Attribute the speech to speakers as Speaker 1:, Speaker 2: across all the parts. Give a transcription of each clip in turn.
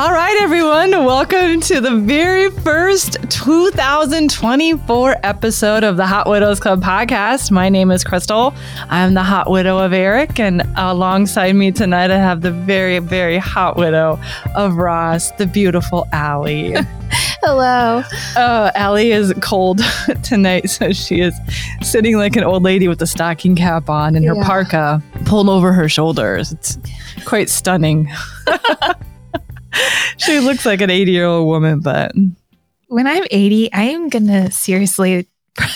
Speaker 1: All right, everyone. Welcome to the very first 2024 episode of the Hot Widows Club podcast. My name is Crystal. I'm the hot widow of Eric, and alongside me tonight, I have the very, very hot widow of Ross, the beautiful Allie.
Speaker 2: Hello.
Speaker 1: Allie is cold tonight, so she is sitting like an old lady with a stocking cap on and her parka pulled over her shoulders. It's quite stunning. She looks like an 80-year-old woman, but
Speaker 2: when I'm 80, I am going to seriously...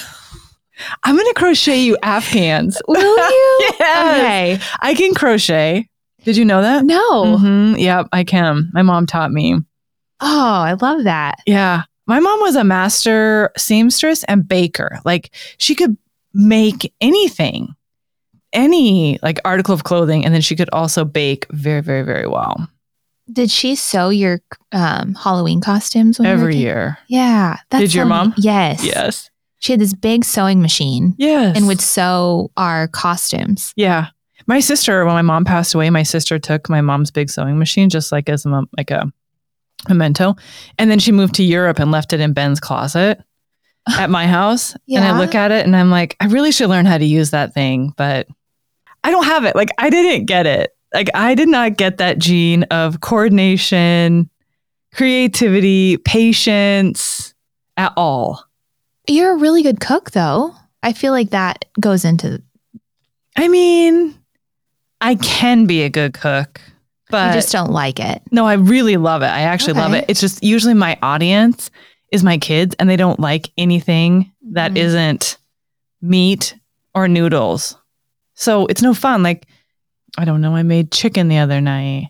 Speaker 1: I'm going to crochet you Afghans.
Speaker 2: Will you?
Speaker 1: Yes.
Speaker 2: Okay.
Speaker 1: I can crochet. Did you know that?
Speaker 2: No.
Speaker 1: Mm-hmm. Yep, I can. My mom taught me.
Speaker 2: Oh, I love that.
Speaker 1: Yeah. My mom was a master seamstress and baker. Like, she could make anything, any like article of clothing, and then she could also bake very, very, very well.
Speaker 2: Did she sew your Halloween costumes when
Speaker 1: Every year?
Speaker 2: Yeah.
Speaker 1: Did your mom?
Speaker 2: Yes.
Speaker 1: Yes.
Speaker 2: She had this big sewing machine.
Speaker 1: Yes.
Speaker 2: And would sew our costumes.
Speaker 1: Yeah. My sister, when my mom passed away, my sister took my mom's big sewing machine just like as a memento. And then she moved to Europe and left it in Ben's closet at my house.
Speaker 2: Yeah.
Speaker 1: And I look at it and I'm like, I really should learn how to use that thing, but I don't have it. Like, I didn't get it. Like, I did not get that gene of coordination, creativity, patience at all.
Speaker 2: You're a really good cook, though. I feel like that goes into...
Speaker 1: I mean, I can be a good cook, but...
Speaker 2: You just don't like it.
Speaker 1: No, I really love it. I actually love it. It's just usually my audience is my kids, and they don't like anything that isn't meat or noodles. So it's no fun. Like, I don't know, I made chicken the other night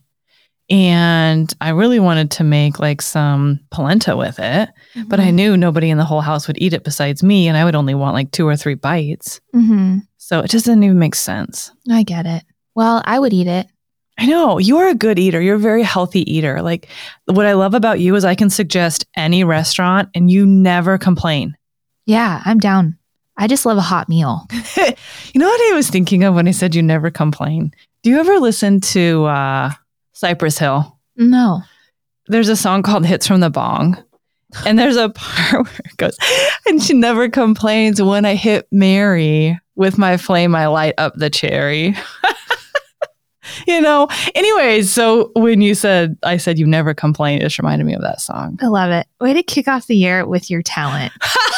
Speaker 1: and I really wanted to make like some polenta with it, but I knew nobody in the whole house would eat it besides me, and I would only want like 2 or 3 bites. So it just didn't even make sense.
Speaker 2: I get it. Well, I would eat it.
Speaker 1: I know. You're a good eater. You're a very healthy eater. Like, what I love about you is I can suggest any restaurant and you never complain.
Speaker 2: Yeah, I'm down. I just love a hot meal.
Speaker 1: You know what I was thinking of when I said you never complain? Do you ever listen to Cypress Hill?
Speaker 2: No.
Speaker 1: There's a song called Hits from the Bong. And there's a part where it goes, and she never complains when I hit Mary with my flame, I light up the cherry. You know, anyways, so when I said you never complain, it just reminded me of that song.
Speaker 2: I love it. Way to kick off the year with your talent.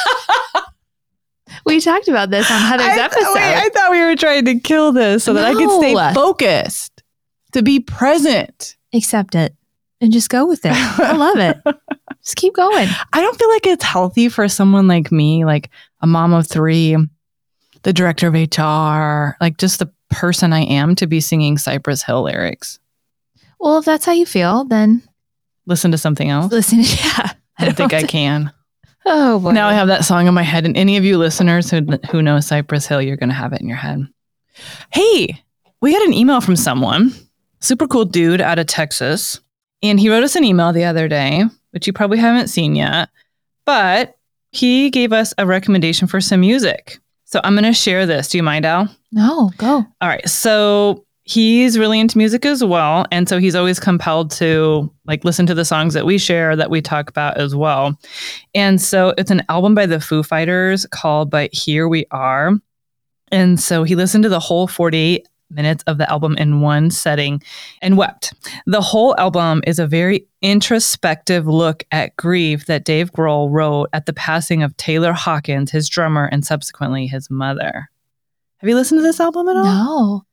Speaker 2: We talked about this on Heather's episode.
Speaker 1: I thought we were trying to kill this so that I could stay focused, to be present.
Speaker 2: Accept it and just go with it. I love it. Just keep going.
Speaker 1: I don't feel like it's healthy for someone like me, like a mom of 3, the director of HR, like just the person I am, to be singing Cypress Hill lyrics.
Speaker 2: Well, if that's how you feel, then
Speaker 1: listen to something else.
Speaker 2: Yeah.
Speaker 1: I don't think I can.
Speaker 2: Oh, boy.
Speaker 1: Now I have that song in my head, and any of you listeners who know Cypress Hill, you're going to have it in your head. Hey, we got an email from someone, super cool dude out of Texas, and he wrote us an email the other day, which you probably haven't seen yet, but he gave us a recommendation for some music. So I'm going to share this. Do you mind, Al?
Speaker 2: No, go.
Speaker 1: All right. So he's really into music as well. And so he's always compelled to like listen to the songs that we share, that we talk about as well. And so it's an album by the Foo Fighters called But Here We Are. And so he listened to the whole 48 minutes of the album in one setting and wept. The whole album is a very introspective look at grief that Dave Grohl wrote at the passing of Taylor Hawkins, his drummer, and subsequently his mother. Have you listened to this album at all?
Speaker 2: No.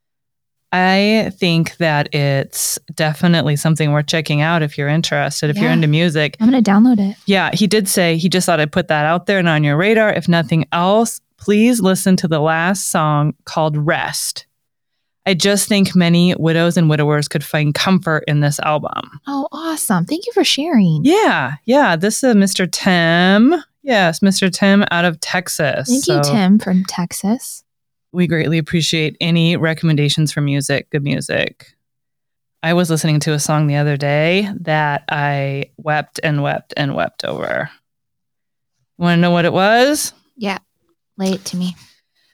Speaker 1: I think that it's definitely something worth checking out if you're interested, if you're into music.
Speaker 2: I'm going to download it.
Speaker 1: Yeah, he did say he just thought I'd put that out there and on your radar. If nothing else, please listen to the last song called Rest. I just think many widows and widowers could find comfort in this album.
Speaker 2: Oh, awesome. Thank you for sharing.
Speaker 1: Yeah. This is Mr. Tim. Yes, Mr. Tim out of Texas.
Speaker 2: Thank you, Tim, from Texas.
Speaker 1: We greatly appreciate any recommendations for music, good music. I was listening to a song the other day that I wept and wept and wept over. Want to know what it was?
Speaker 2: Yeah. Lay it to me.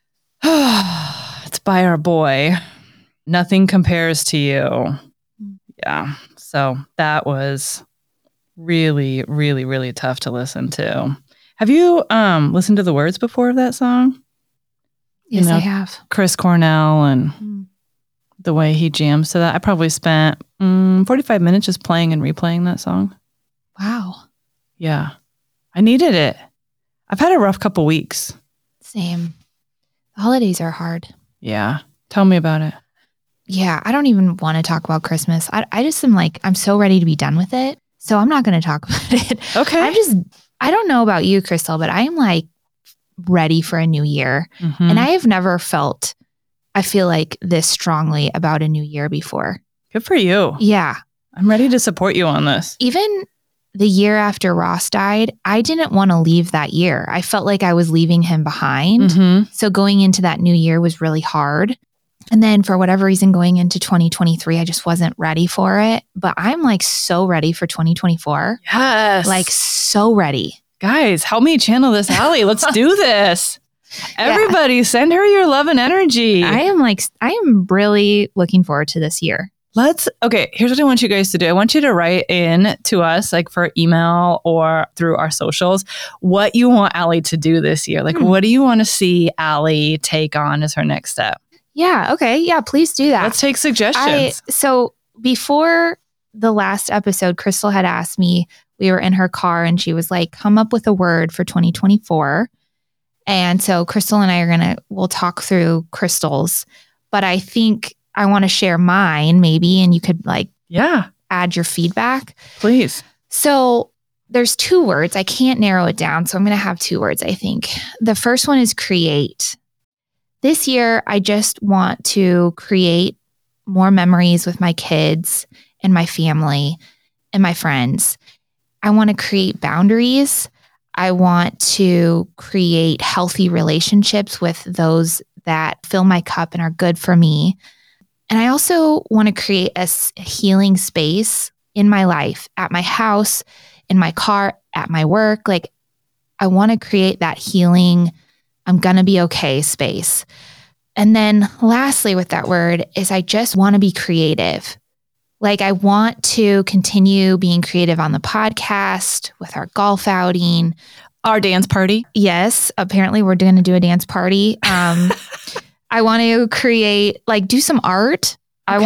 Speaker 1: It's by our boy, Nothing Compares to You. Yeah. So that was really, really, really tough to listen to. Have you listened to the words before of that song?
Speaker 2: Yes, I have.
Speaker 1: Chris Cornell and the way he jams to that. I probably spent 45 minutes just playing and replaying that song.
Speaker 2: Wow.
Speaker 1: Yeah. I needed it. I've had a rough couple weeks.
Speaker 2: Same. The holidays are hard.
Speaker 1: Yeah. Tell me about it.
Speaker 2: Yeah. I don't even want to talk about Christmas. I just am like, I'm so ready to be done with it. So I'm not going to talk about it.
Speaker 1: Okay.
Speaker 2: I don't know about you, Crystal, but I am like ready for a new year.
Speaker 1: Mm-hmm.
Speaker 2: And I have never felt, I feel like this strongly about a new year before.
Speaker 1: Good for you.
Speaker 2: Yeah.
Speaker 1: I'm ready to support you on this.
Speaker 2: Even the year after Ross died, I didn't want to leave that year. I felt like I was leaving him behind.
Speaker 1: Mm-hmm.
Speaker 2: So going into that new year was really hard. And then for whatever reason, going into 2023, I just wasn't ready for it. But I'm like so ready for 2024.
Speaker 1: Yes.
Speaker 2: Like so ready.
Speaker 1: Guys, help me channel this Allie. Let's do this. Everybody, send her your love and energy.
Speaker 2: I am really looking forward to this year.
Speaker 1: Okay, here's what I want you guys to do. I want you to write in to us, like for email or through our socials, what you want Allie to do this year. Like, what do you want to see Allie take on as her next step?
Speaker 2: Yeah. Okay. Yeah. Please do that.
Speaker 1: Let's take suggestions.
Speaker 2: So before the last episode, Crystal had asked me, we were in her car and she was like, come up with a word for 2024. And so Crystal and I we'll talk through Crystal's, but I think I want to share mine maybe, and you could add your feedback.
Speaker 1: Please.
Speaker 2: So there's 2 words. I can't narrow it down. So I'm going to have 2 words, I think. The first one is create. This year, I just want to create more memories with my kids and my family and my friends. I want to create boundaries. I want to create healthy relationships with those that fill my cup and are good for me. And I also want to create a healing space in my life, at my house, in my car, at my work. Like, I want to create that healing, I'm going to be okay space. And then lastly with that word is I just want to be creative. Like, I want to continue being creative on the podcast, with our golf outing.
Speaker 1: Our dance party.
Speaker 2: Yes, apparently we're going to do a dance party. I want to create, do some art.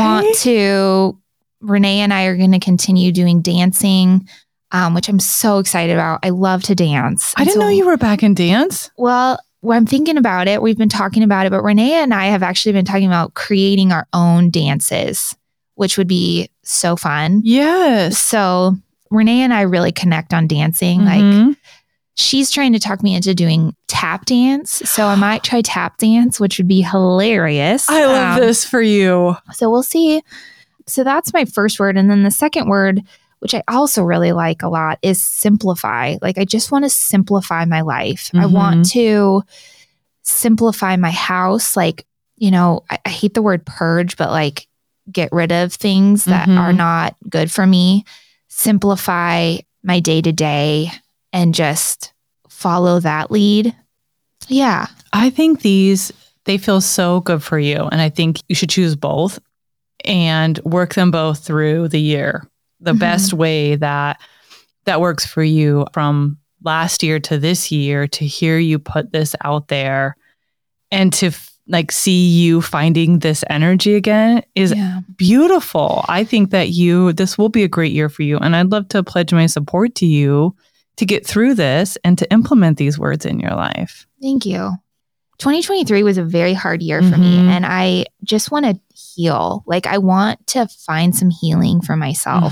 Speaker 2: Okay. Renee and I are going to continue doing dancing, which I'm so excited about. I love to dance.
Speaker 1: I didn't know you were back in dance.
Speaker 2: Well, I'm thinking about it. We've been talking about it, but Renee and I have actually been talking about creating our own dances, which would be so fun.
Speaker 1: Yes.
Speaker 2: So Renee and I really connect on dancing.
Speaker 1: Mm-hmm.
Speaker 2: Like, she's trying to talk me into doing tap dance. So I might try tap dance, which would be hilarious.
Speaker 1: I love this for you.
Speaker 2: So we'll see. So that's my first word. And then the second word, which I also really like a lot, is simplify. Like, I just want to simplify my life.
Speaker 1: Mm-hmm.
Speaker 2: I want to simplify my house. Like, I hate the word purge, but like, get rid of things that are not good for me. Simplify my day-to-day and just follow that lead. Yeah.
Speaker 1: I think they feel so good for you. And I think you should choose both and work them both through the year. The best way that works for you from last year to this year, to hear you put this out there and to see you finding this energy again is beautiful. I think that this will be a great year for you. And I'd love to pledge my support to you to get through this and to implement these words in your life.
Speaker 2: Thank you. 2023 was a very hard year for me, and I just want to heal. Like, I want to find some healing for myself.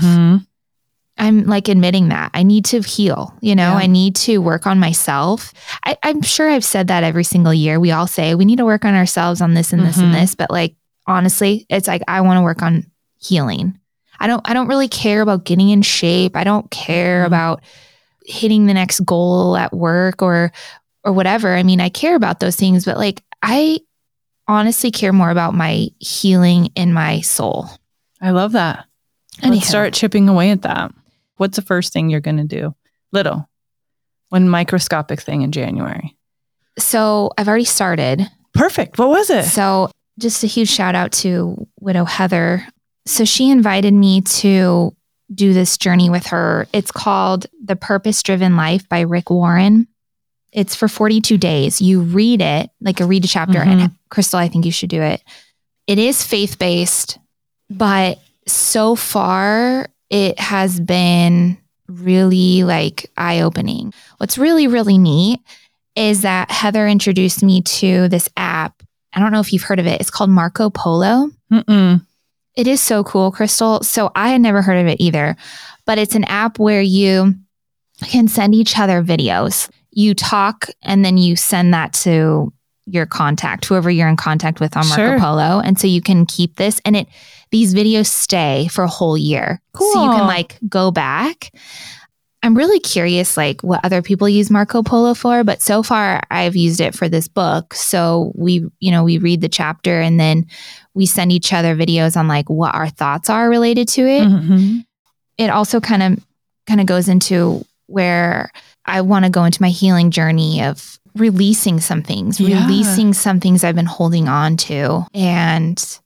Speaker 2: I'm admitting that I need to heal, I need to work on myself. I'm sure I've said that every single year. We all say we need to work on ourselves on this and this and this. But honestly, it's I want to work on healing. I don't really care about getting in shape. I don't care about hitting the next goal at work or whatever. I mean, I care about those things, but I honestly care more about my healing in my soul.
Speaker 1: I love that. Let's start chipping away at that. What's the first thing you're going to do? One microscopic thing in January.
Speaker 2: So I've already started.
Speaker 1: Perfect. What was it?
Speaker 2: So just a huge shout out to Widow Heather. So she invited me to do this journey with her. It's called The Purpose Driven Life by Rick Warren. It's for 42 days. You read it, like read a chapter. And Crystal, I think you should do it. It is faith-based, but so far it has been really like eye-opening. What's really, really neat is that Heather introduced me to this app. I don't know if you've heard of it. It's called Marco Polo. It is so cool, Crystal. So I had never heard of it either, but it's an app where you can send each other videos. You talk and then you send that to your contact, whoever you're in contact with on Marco Polo. And so you can keep this and these videos stay for a whole year.
Speaker 1: Cool.
Speaker 2: So you can like go back. I'm really curious like what other people use Marco Polo for, but so far I've used it for this book. So we read the chapter and then we send each other videos on like what our thoughts are related to it. It also kind of goes into where I want to go into my healing journey of releasing some things I've been holding on to. And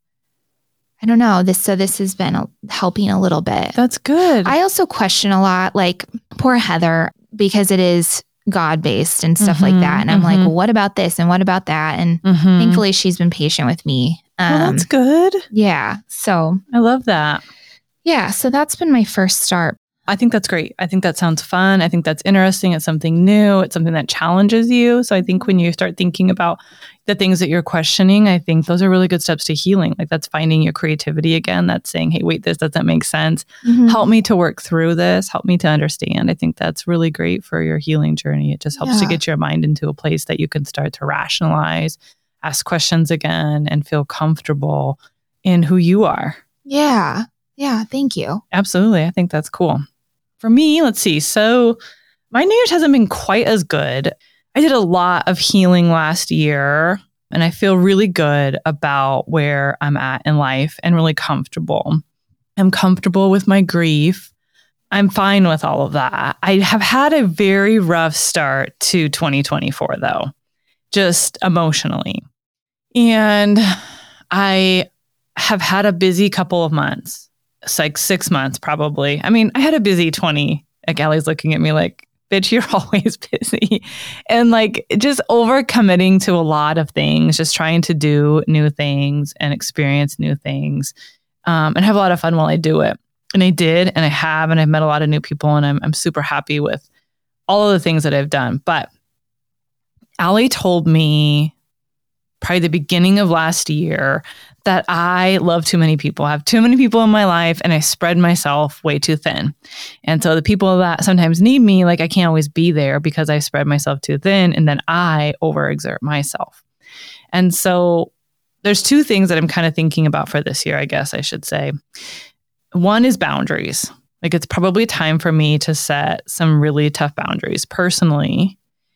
Speaker 2: I don't know, this has been helping a little bit.
Speaker 1: That's good.
Speaker 2: I also question a lot, like poor Heather, because it is God-based and stuff like that. And I'm like, well, what about this? And what about that? And thankfully she's been patient with me.
Speaker 1: Well, that's good.
Speaker 2: Yeah. So
Speaker 1: I love that.
Speaker 2: Yeah. So that's been my first start.
Speaker 1: I think that's great. I think that sounds fun. I think that's interesting. It's something new. It's something that challenges you. So I think when you start thinking about the things that you're questioning, I think those are really good steps to healing. Like that's finding your creativity again. That's saying, hey, wait, this doesn't make sense. Help me to work through this. Help me to understand. I think that's really great for your healing journey. It just helps to get your mind into a place that you can start to rationalize, ask questions again, and feel comfortable in who you are.
Speaker 2: Yeah. Yeah. Thank you.
Speaker 1: Absolutely. I think that's cool. For me, let's see. So my New Year's hasn't been quite as good. I did a lot of healing last year, and I feel really good about where I'm at in life and really comfortable. I'm comfortable with my grief. I'm fine with all of that. I have had a very rough start to 2024, though, just emotionally. And I have had a busy couple of months. It's like 6 months, probably. I mean, I had a busy 20. Like, Allie's looking at me like, bitch, you're always busy. And like, just overcommitting to a lot of things, just trying to do new things and experience new things and have a lot of fun while I do it. And I did, and I have, and I've met a lot of new people, and I'm super happy with all of the things that I've done. But Allie told me probably the beginning of last year that I love too many people. I have too many people in my life and I spread myself way too thin. And so the people that sometimes need me, like I can't always be there because I spread myself too thin and then I overexert myself. And so there's two things that I'm kind of thinking about for this year, I guess I should say. One is boundaries. Like it's probably time for me to set some really tough boundaries personally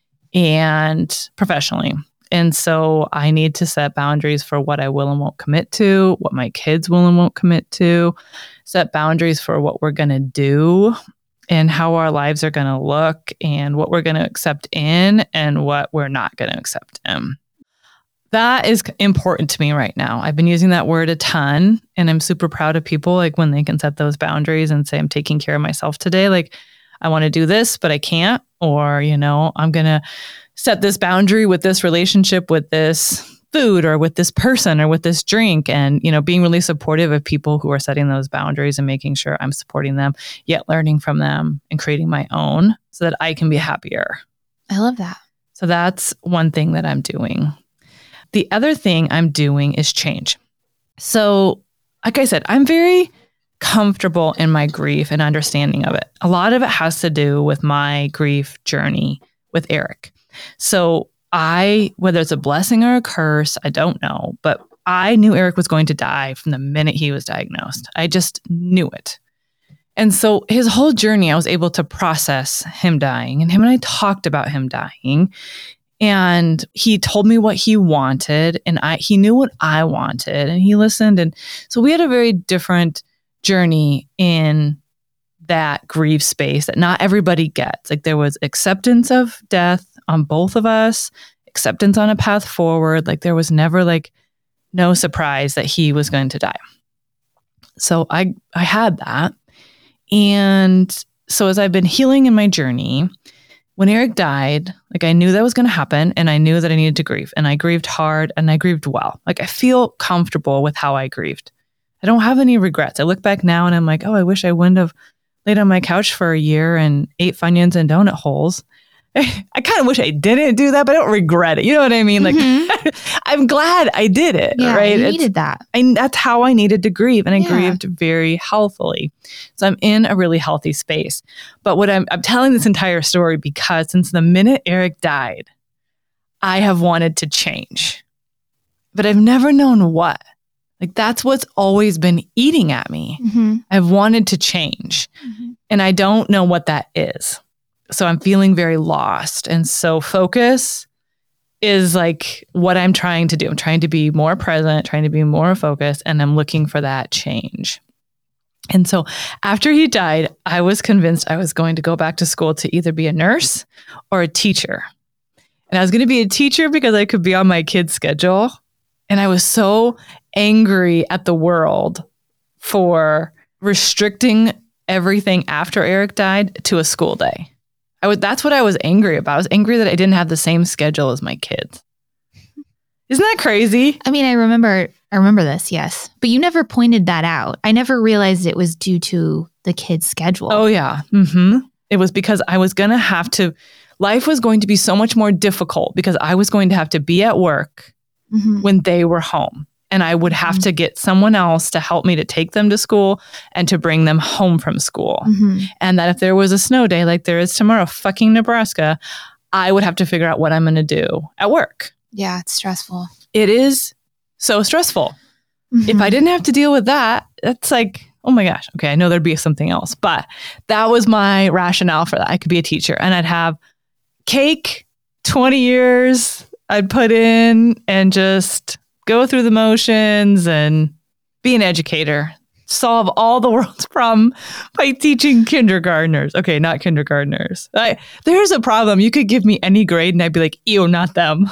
Speaker 1: and professionally. And so I need to set boundaries for what I will and won't commit to, what my kids will and won't commit to, set boundaries for what we're going to do and how our lives are going to look and what we're going to accept in and what we're not going to accept in. That is important to me right now. I've been using that word a ton and I'm super proud of people like when they can set those boundaries and say, I'm taking care of myself today. Like I want to do this, but I can't. Or, you know, I'm going to set this boundary with this relationship, with this food or with this person or with this drink. And, you know, being really supportive of people who are setting those boundaries and making sure I'm supporting them, yet learning from them and creating my own so that I can be happier.
Speaker 2: I love that.
Speaker 1: So that's one thing that I'm doing. The other thing I'm doing is change. So, like I said, I'm very comfortable in my grief and understanding of it. A lot of it has to do with my grief journey with Eric. So whether it's a blessing or a curse, I don't know, but I knew Eric was going to die from the minute he was diagnosed. I just knew it. And so his whole journey, I was able to process him dying, and him and I talked about him dying, and he told me what he wanted, and he knew what I wanted, and he listened. And so we had a very different journey in that grief space that not everybody gets. Like there was acceptance of death on both of us, acceptance on a path forward. Like there was never like no surprise that he was going to die. So I had that. And so as I've been healing in my journey, when Eric died, like I knew that was going to happen and I knew that I needed to grieve, and I grieved hard and I grieved well. Like I feel comfortable with how I grieved. I don't have any regrets. I look back now and I'm like, oh, I wish I wouldn't have laid on my couch for a year and ate Funyuns and donut holes. I kind of wish I didn't do that, but I don't regret it. You know what I mean? Like, I'm glad I did it, right?
Speaker 2: You needed that.
Speaker 1: That's how I needed to grieve, and I grieved very healthily. So I'm in a really healthy space. But what I'm telling this entire story because since the minute Eric died, I have wanted to change, but I've never known what. Like, that's what's always been eating at me. I've wanted to change, and I don't know what that is. So I'm feeling very lost. And so focus is like what I'm trying to do. I'm trying to be more present, trying to be more focused, and I'm looking for that change. And so after he died, I was convinced I was going to go back to school to either be a nurse or a teacher. And I was going to be a teacher because I could be on my kid's schedule. And I was so angry at the world for restricting everything after Eric died to a school day. That's what I was angry about. I was angry that I didn't have the same schedule as my kids. Isn't that crazy?
Speaker 2: I mean, I remember this, yes. But you never pointed that out. I never realized it was due to the kids' schedule.
Speaker 1: Oh, yeah. It was because I was going to have to, life was going to be so much more difficult because I was going to have to be at work when they were home. And I would have to get someone else to help me to take them to school and to bring them home from school. And that if there was a snow day like there is tomorrow, fucking Nebraska, I would have to figure out what I'm going to do at work.
Speaker 2: Yeah, it's stressful.
Speaker 1: It is so stressful. If I didn't have to deal with that, that's like, oh my gosh, okay, I know there'd be something else. But that was my rationale for that. I could be a teacher and I'd have cake, 20 years I'd put in and just go through the motions and be an educator, solve all the world's problem by teaching kindergartners. Okay, not kindergartners. There's a problem. You could give me any grade and I'd be like, ew, not them.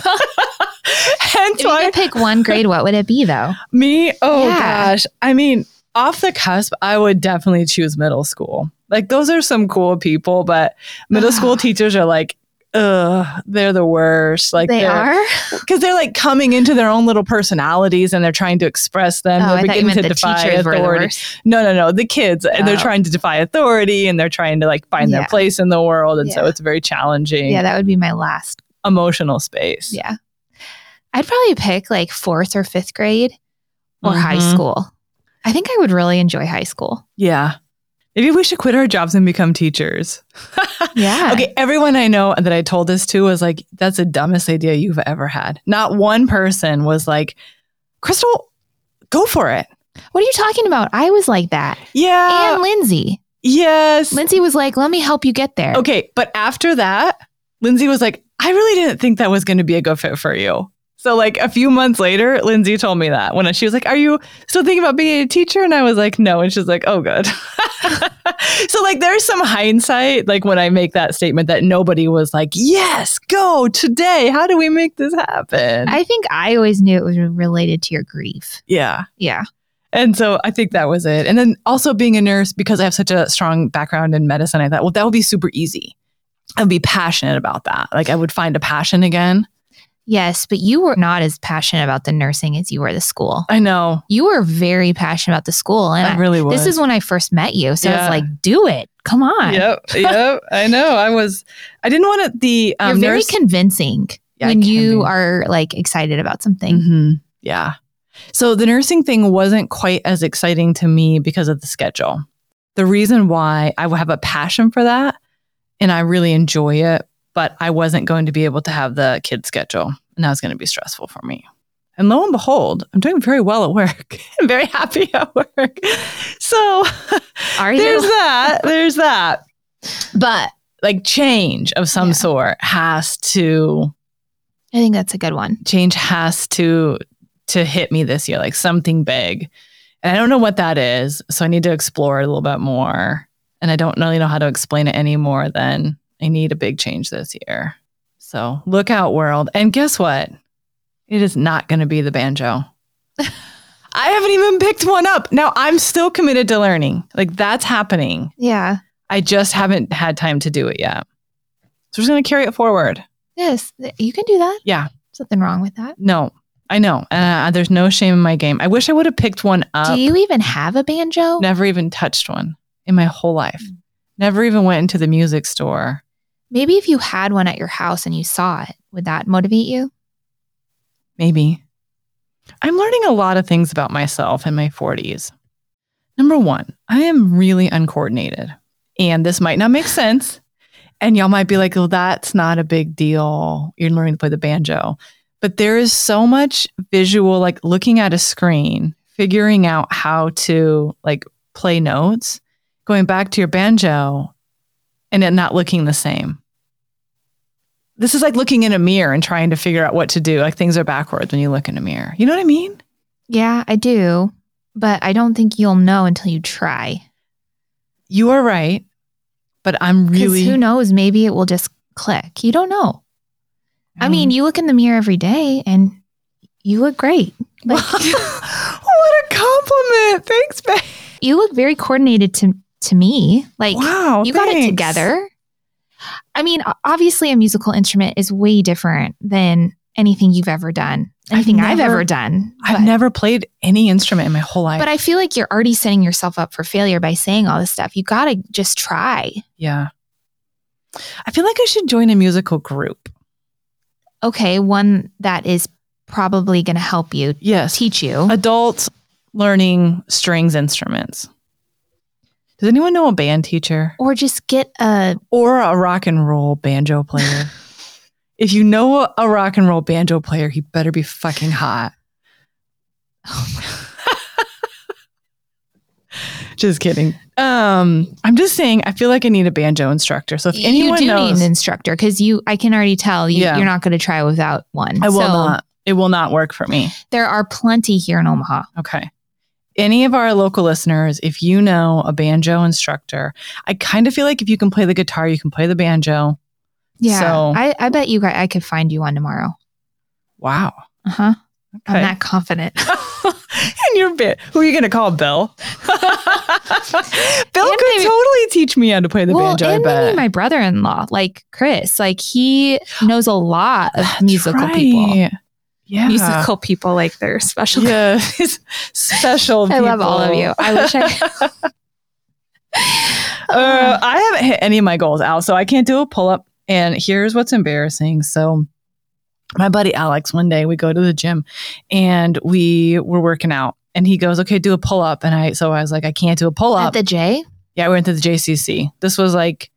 Speaker 2: If you could pick one grade, what would it be though?
Speaker 1: Me? Oh gosh. I mean, off the cusp, I would definitely choose middle school. Like those are some cool people, but middle school teachers are like, they're the worst. Like
Speaker 2: they are?
Speaker 1: Because they're like coming into their own little personalities and they're trying to express them. They're beginning to defy authority. No. The kids. And they're trying to defy authority and they're trying to like find their place in the world. And so it's very challenging.
Speaker 2: Yeah, that would be my last
Speaker 1: emotional space.
Speaker 2: Yeah. I'd probably pick like 4th or 5th grade or high school. I think I would really enjoy high school.
Speaker 1: Yeah. Maybe we should quit our jobs and become teachers.
Speaker 2: Yeah.
Speaker 1: Okay. Everyone I know that I told this to was like, that's the dumbest idea you've ever had. Not one person was like, Crystal, go for it.
Speaker 2: What are you talking about? I was like that.
Speaker 1: Yeah.
Speaker 2: And Lindsay.
Speaker 1: Yes.
Speaker 2: Lindsay was like, let me help you get there.
Speaker 1: Okay. But after that, Lindsay was like, I really didn't think that was going to be a good fit for you. So like a few months later, Lindsay told me that when she was like, are you still thinking about being a teacher? And I was like, no. And she's like, oh, good. So like there's some hindsight, like when I make that statement that nobody was like, yes, go today. How do we make this happen?
Speaker 2: I think I always knew it was related to your grief.
Speaker 1: Yeah.
Speaker 2: Yeah.
Speaker 1: And so I think that was it. And then also being a nurse, because I have such a strong background in medicine, I thought, well, that would be super easy. I'd be passionate about that. Like I would find a passion again.
Speaker 2: Yes, but you were not as passionate about the nursing as you were the school.
Speaker 1: I know.
Speaker 2: You were very passionate about the school. And
Speaker 1: I really was.
Speaker 2: This is when I first met you. So it's like, do it. Come on.
Speaker 1: Yep. I know. I didn't want it.
Speaker 2: You're very convincing when you are like excited about something.
Speaker 1: Yeah. So the nursing thing wasn't quite as exciting to me because of the schedule. The reason why I have a passion for that and I really enjoy it, but I wasn't going to be able to have the kid schedule. And that was going to be stressful for me. And lo and behold, I'm doing very well at work. I'm very happy at work. So there's that. But like change of some sort has to.
Speaker 2: I think that's a good one.
Speaker 1: Change has to hit me this year, like something big. And I don't know what that is. So I need to explore it a little bit more. And I don't really know how to explain it any more than I need a big change this year. So look out, world. And guess what? It is not going to be the banjo. I haven't even picked one up. Now I'm still committed to learning. Like that's happening.
Speaker 2: Yeah.
Speaker 1: I just haven't had time to do it yet. So we're just going to carry it forward.
Speaker 2: Yes. You can do that.
Speaker 1: Yeah.
Speaker 2: There's nothing wrong with that.
Speaker 1: No, I know. There's no shame in my game. I wish I would have picked one up.
Speaker 2: Do you even have a banjo?
Speaker 1: Never even touched one in my whole life. Never even went into the music store.
Speaker 2: Maybe if you had one at your house and you saw it, would that motivate you?
Speaker 1: Maybe. I'm learning a lot of things about myself in my 40s. Number one, I am really uncoordinated. And this might not make sense. And y'all might be like, oh, that's not a big deal. You're learning to play the banjo. But there is so much visual, like looking at a screen, figuring out how to like play notes, going back to your banjo and it not looking the same. This is like looking in a mirror and trying to figure out what to do. Like things are backwards when you look in a mirror. You know what I mean?
Speaker 2: Yeah, I do. But I don't think you'll know until you try.
Speaker 1: You are right. But I'm really...
Speaker 2: Who knows? Maybe it will just click. You don't know. I mean, you look in the mirror every day and you look great. Like,
Speaker 1: what a compliment. Thanks, babe.
Speaker 2: You look very coordinated to me. Like,
Speaker 1: wow,
Speaker 2: you got it together. I mean, obviously a musical instrument is way different than anything you've ever done. Anything I've ever done.
Speaker 1: I've never played any instrument in my whole life.
Speaker 2: But I feel like you're already setting yourself up for failure by saying all this stuff. You got to just try.
Speaker 1: Yeah. I feel like I should join a musical group.
Speaker 2: Okay, one that is probably going to help you.
Speaker 1: Yes.
Speaker 2: Teach you.
Speaker 1: Adults learning strings instruments. Does anyone know a band teacher?
Speaker 2: Or just get a
Speaker 1: rock and roll banjo player. If you know a rock and roll banjo player, he better be fucking hot. Just kidding. I'm just saying, I feel like I need a banjo instructor. So if anyone knows,
Speaker 2: need an instructor because I can already tell you're not going to try without one.
Speaker 1: I will not. It will not work for me.
Speaker 2: There are plenty here in Omaha.
Speaker 1: Okay. Any of our local listeners, if you know a banjo instructor, I kind of feel like if you can play the guitar, you can play the banjo.
Speaker 2: Yeah.
Speaker 1: So,
Speaker 2: I bet you guys, I could find you one tomorrow.
Speaker 1: Wow.
Speaker 2: Uh-huh.
Speaker 1: Okay.
Speaker 2: I'm that confident.
Speaker 1: And you're who are you going to call? Bill? Bill could totally teach me how to play the banjo.
Speaker 2: And
Speaker 1: I bet.
Speaker 2: maybe my brother-in-law, like Chris, like he knows a lot of musical people.
Speaker 1: Yeah.
Speaker 2: Musical people, like they're special.
Speaker 1: Yeah. Special people.
Speaker 2: I love all of you. I wish
Speaker 1: I haven't hit any of my goals, Al, so I can't do a pull-up. And here's what's embarrassing. So my buddy Alex, one day we go to the gym and we were working out and he goes, okay, do a pull-up. And I was like, I can't do a pull-up.
Speaker 2: At the J?
Speaker 1: Yeah, we went to the JCC. This was like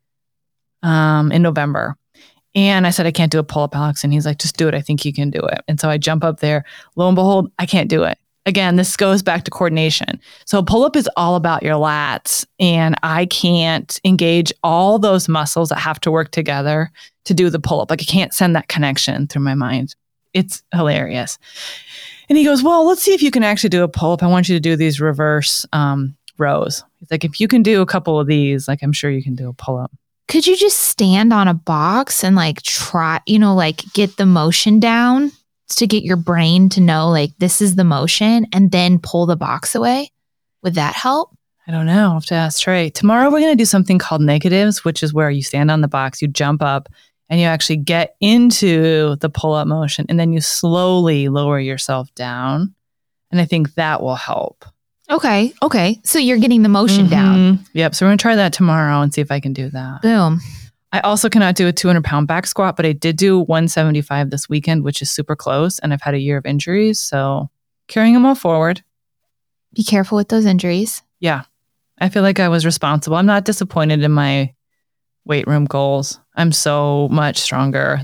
Speaker 1: in November. And I said, I can't do a pull-up, Alex. And he's like, just do it. I think you can do it. And so I jump up there. Lo and behold, I can't do it. Again, this goes back to coordination. So pull-up is all about your lats. And I can't engage all those muscles that have to work together to do the pull-up. Like I can't send that connection through my mind. It's hilarious. And he goes, well, let's see if you can actually do a pull-up. I want you to do these reverse rows. He's like, if you can do a couple of these, like I'm sure you can do a pull-up.
Speaker 2: Could you just stand on a box and like try, like get the motion down to get your brain to know like this is the motion and then pull the box away? Would that help?
Speaker 1: I don't know. I'll have to ask Trey. Tomorrow we're going to do something called negatives, which is where you stand on the box, you jump up and you actually get into the pull-up motion and then you slowly lower yourself down. And I think that will help.
Speaker 2: Okay. So you're getting the motion down.
Speaker 1: Yep. So we're going to try that tomorrow and see if I can do that.
Speaker 2: Boom.
Speaker 1: I also cannot do a 200-pound back squat, but I did do 175 this weekend, which is super close. And I've had a year of injuries. So carrying them all forward.
Speaker 2: Be careful with those injuries.
Speaker 1: Yeah. I feel like I was responsible. I'm not disappointed in my weight room goals. I'm so much stronger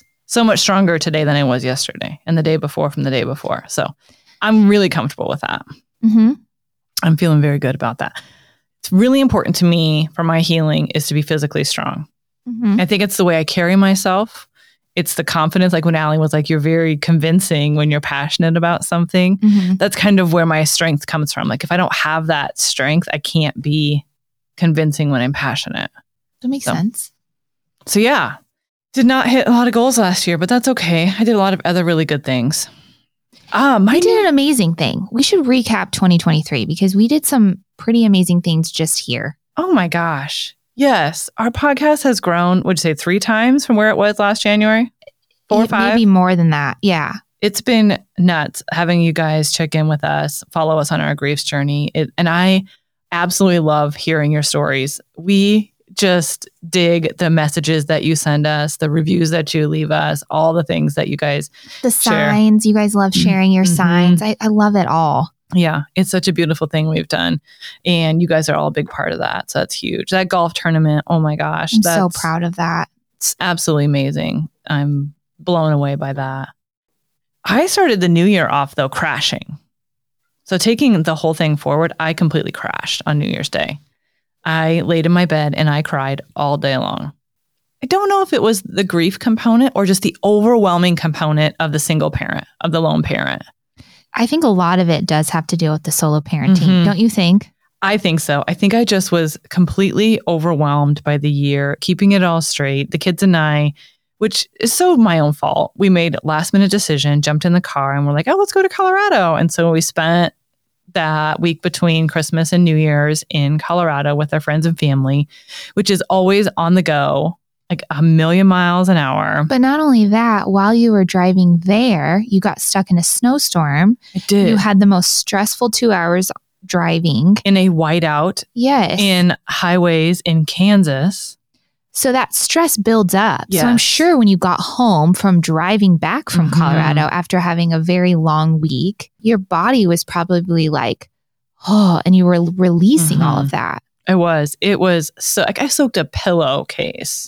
Speaker 1: today than I was yesterday and the day before from the day before. So I'm really comfortable with that.
Speaker 2: Mm-hmm.
Speaker 1: I'm feeling very good about that. It's really important to me for my healing is to be physically strong.
Speaker 2: Mm-hmm.
Speaker 1: I think it's the way I carry myself. It's the confidence. Like when Allie was like, you're very convincing when you're passionate about something.
Speaker 2: Mm-hmm.
Speaker 1: That's kind of where my strength comes from. Like if I don't have that strength, I can't be convincing when I'm passionate.
Speaker 2: That makes sense.
Speaker 1: So yeah, did not hit a lot of goals last year, but that's okay. I did a lot of other really good things.
Speaker 2: We did an amazing thing. We should recap 2023 because we did some pretty amazing things just here.
Speaker 1: Oh my gosh. Yes. Our podcast has grown, would you say 3 times from where it was last January? 4 or 5?
Speaker 2: Maybe more than that. Yeah.
Speaker 1: It's been nuts having you guys check in with us, follow us on our griefs journey. And I absolutely love hearing your stories. We just dig the messages that you send us, the reviews that you leave us, all the things that you guys
Speaker 2: The signs. You guys love sharing your signs. I love it all.
Speaker 1: Yeah, it's such a beautiful thing we've done. And you guys are all a big part of that. So that's huge. That golf tournament, oh my gosh.
Speaker 2: I'm so proud of that.
Speaker 1: It's absolutely amazing. I'm blown away by that. I started the new year off, though, crashing. So taking the whole thing forward, I completely crashed on New Year's Day. I laid in my bed and I cried all day long. I don't know if it was the grief component or just the overwhelming component of the single parent, of the lone parent.
Speaker 2: I think a lot of it does have to do with the solo parenting, don't you think?
Speaker 1: I think so. I think I just was completely overwhelmed by the year, keeping it all straight. The kids and I, which is so my own fault. We made a last minute decision, jumped in the car and we're like, oh, let's go to Colorado. And so we spent that week between Christmas and New Year's in Colorado with our friends and family, which is always on the go, like 1,000,000 miles an hour.
Speaker 2: But not only that, while you were driving there, you got stuck in a snowstorm.
Speaker 1: I did.
Speaker 2: You had the most stressful 2 hours driving.
Speaker 1: In a whiteout.
Speaker 2: Yes.
Speaker 1: In highways in Kansas.
Speaker 2: So that stress builds up.
Speaker 1: Yes.
Speaker 2: So I'm sure when you got home from driving back from Colorado after having a very long week, your body was probably like, oh, and you were releasing all of that.
Speaker 1: It was so like I soaked a pillowcase.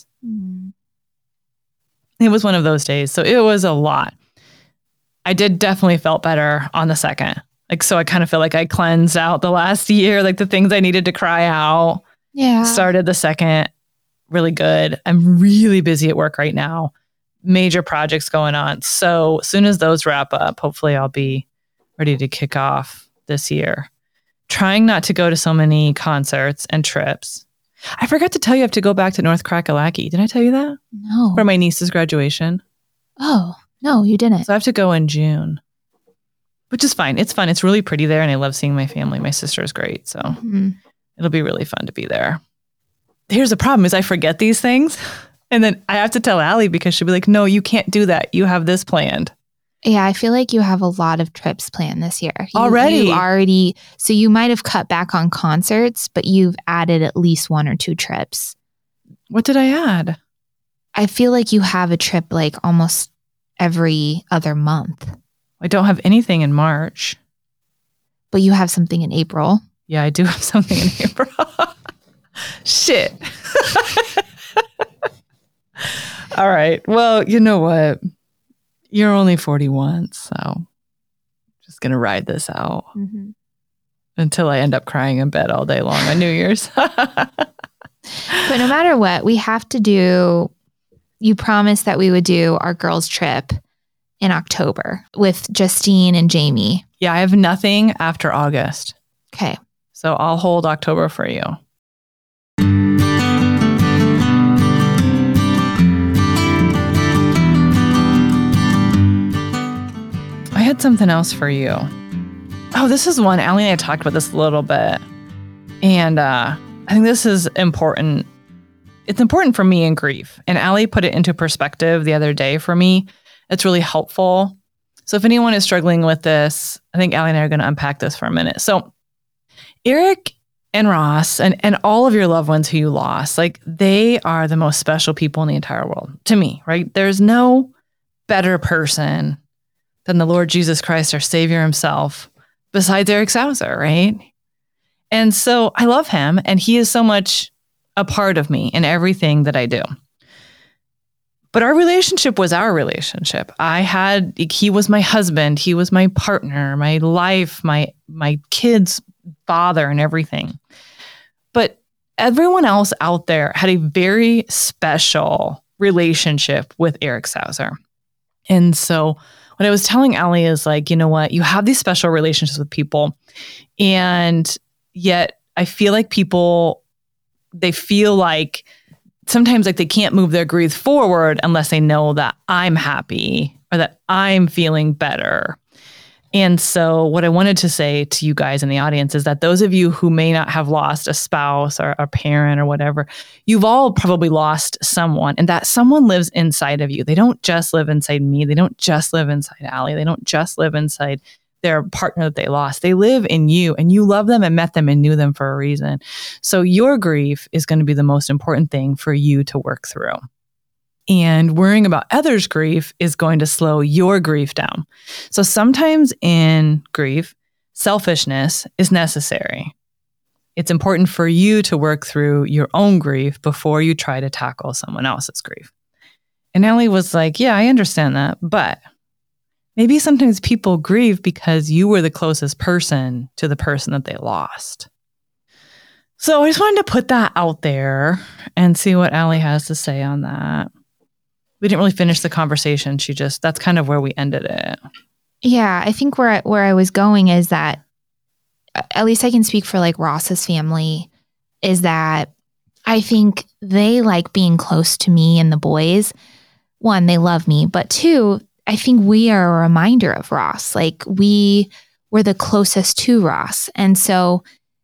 Speaker 1: It was one of those days. So it was a lot. I did definitely felt better on the second. Like, so I kind of feel like I cleansed out the last year, like the things I needed to cry out.
Speaker 2: Yeah.
Speaker 1: Started the second really good. I'm really busy at work right now. Major projects going on. So as soon as those wrap up, hopefully I'll be ready to kick off this year. Trying not to go to so many concerts and trips. I forgot to tell you I have to go back to North Kakalaki. Did I tell you that?
Speaker 2: No.
Speaker 1: For my niece's graduation.
Speaker 2: Oh, no, you didn't.
Speaker 1: So I have to go in June, which is fine. It's fun. It's really pretty there and I love seeing my family. My sister is great. So it'll be really fun to be there. Here's the problem is I forget these things. And then I have to tell Allie because she'll be like, no, you can't do that. You have this planned.
Speaker 2: Yeah, I feel like you have a lot of trips planned this year.
Speaker 1: Already?
Speaker 2: So you might have cut back on concerts, but you've added at least 1 or 2 trips.
Speaker 1: What did I add?
Speaker 2: I feel like you have a trip like almost every other month.
Speaker 1: I don't have anything in March.
Speaker 2: But you have something in April.
Speaker 1: Yeah, I do have something in April. Shit. All right. Well, you know what? You're only 41, so just going to ride this out until I end up crying in bed all day long on New Year's.
Speaker 2: But no matter what, we have to do, you promised that we would do our girls' trip in October with Justine and Jamie.
Speaker 1: Yeah, I have nothing after August.
Speaker 2: Okay.
Speaker 1: So I'll hold October for you. I had something else for you. Oh, this is one. Allie and I talked about this a little bit. And I think this is important. It's important for me in grief. And Allie put it into perspective the other day for me. It's really helpful. So if anyone is struggling with this, I think Allie and I are going to unpack this for a minute. So Eric and Ross and all of your loved ones who you lost, like they are the most special people in the entire world to me, right? There's no better person than the Lord Jesus Christ, our Savior himself, besides Eric Sauser, right? And so I love him and he is so much a part of me in everything that I do. But our relationship was our relationship. He was my husband, he was my partner, my life, my kids' father and everything. But everyone else out there had a very special relationship with Eric Sauser. And so what I was telling Allie is like, you know what, you have these special relationships with people. And yet I feel like people, they feel like sometimes like they can't move their grief forward unless they know that I'm happy or that I'm feeling better. And so what I wanted to say to you guys in the audience is that those of you who may not have lost a spouse or a parent or whatever, you've all probably lost someone, and that someone lives inside of you. They don't just live inside me. They don't just live inside Allie. They don't just live inside their partner that they lost. They live in you, and you love them and met them and knew them for a reason. So your grief is going to be the most important thing for you to work through. And worrying about others' grief is going to slow your grief down. So sometimes in grief, selfishness is necessary. It's important for you to work through your own grief before you try to tackle someone else's grief. And Allie was like, yeah, I understand that, but maybe sometimes people grieve because you were the closest person to the person that they lost. So I just wanted to put that out there and see what Allie has to say on that. We didn't really finish the conversation. That's kind of where we ended it.
Speaker 2: Yeah, I think where I was going is that, at least I can speak for like Ross's family, is that I think they like being close to me and the boys. One, they love me, but two, I think we are a reminder of Ross. Like we were the closest to Ross. And so,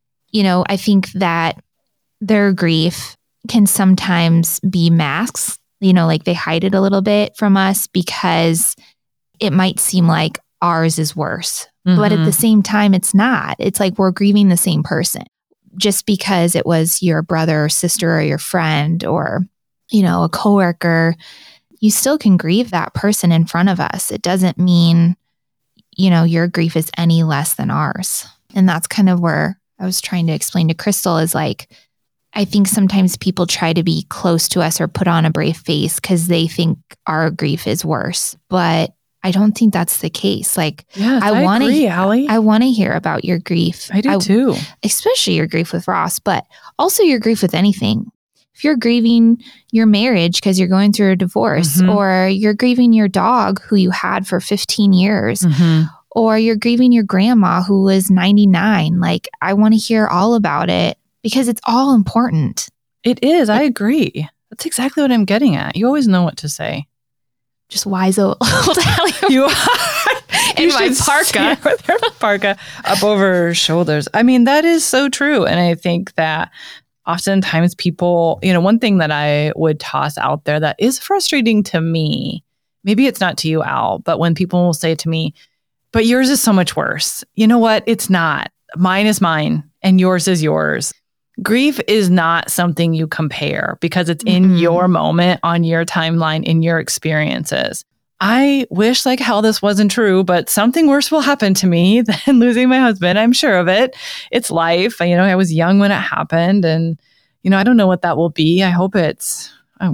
Speaker 2: I think that their grief can sometimes be masked. Like they hide it a little bit from us because it might seem like ours is worse. Mm-hmm. But at the same time, it's not. It's like we're grieving the same person. Just because it was your brother or sister or your friend or, a coworker, you still can grieve that person in front of us. It doesn't mean, your grief is any less than ours. And that's kind of where I was trying to explain to Crystal is like, I think sometimes people try to be close to us or put on a brave face because they think our grief is worse. But I don't think that's the case. Like,
Speaker 1: yes, I want to, Allie.
Speaker 2: I want to hear about your grief.
Speaker 1: I do too.
Speaker 2: Especially your grief with Ross, but also your grief with anything. If you're grieving your marriage because you're going through a divorce, or you're grieving your dog who you had for 15 years, or you're grieving your grandma who was 99, like I want to hear all about it. Because it's all important.
Speaker 1: It is. I agree. That's exactly what I'm getting at. You always know what to say.
Speaker 2: Just wise old Allie.
Speaker 1: You are. In my parka. With her parka up over her shoulders. I mean, that is so true. And I think that oftentimes people, one thing that I would toss out there that is frustrating to me, maybe it's not to you, Al, but when people will say to me, but yours is so much worse. You know what? It's not. Mine is mine and yours is yours. Grief is not something you compare because it's in your moment, on your timeline, in your experiences. I wish like hell this wasn't true, but something worse will happen to me than losing my husband. I'm sure of it. It's life. I was young when it happened and, I don't know what that will be. I hope it's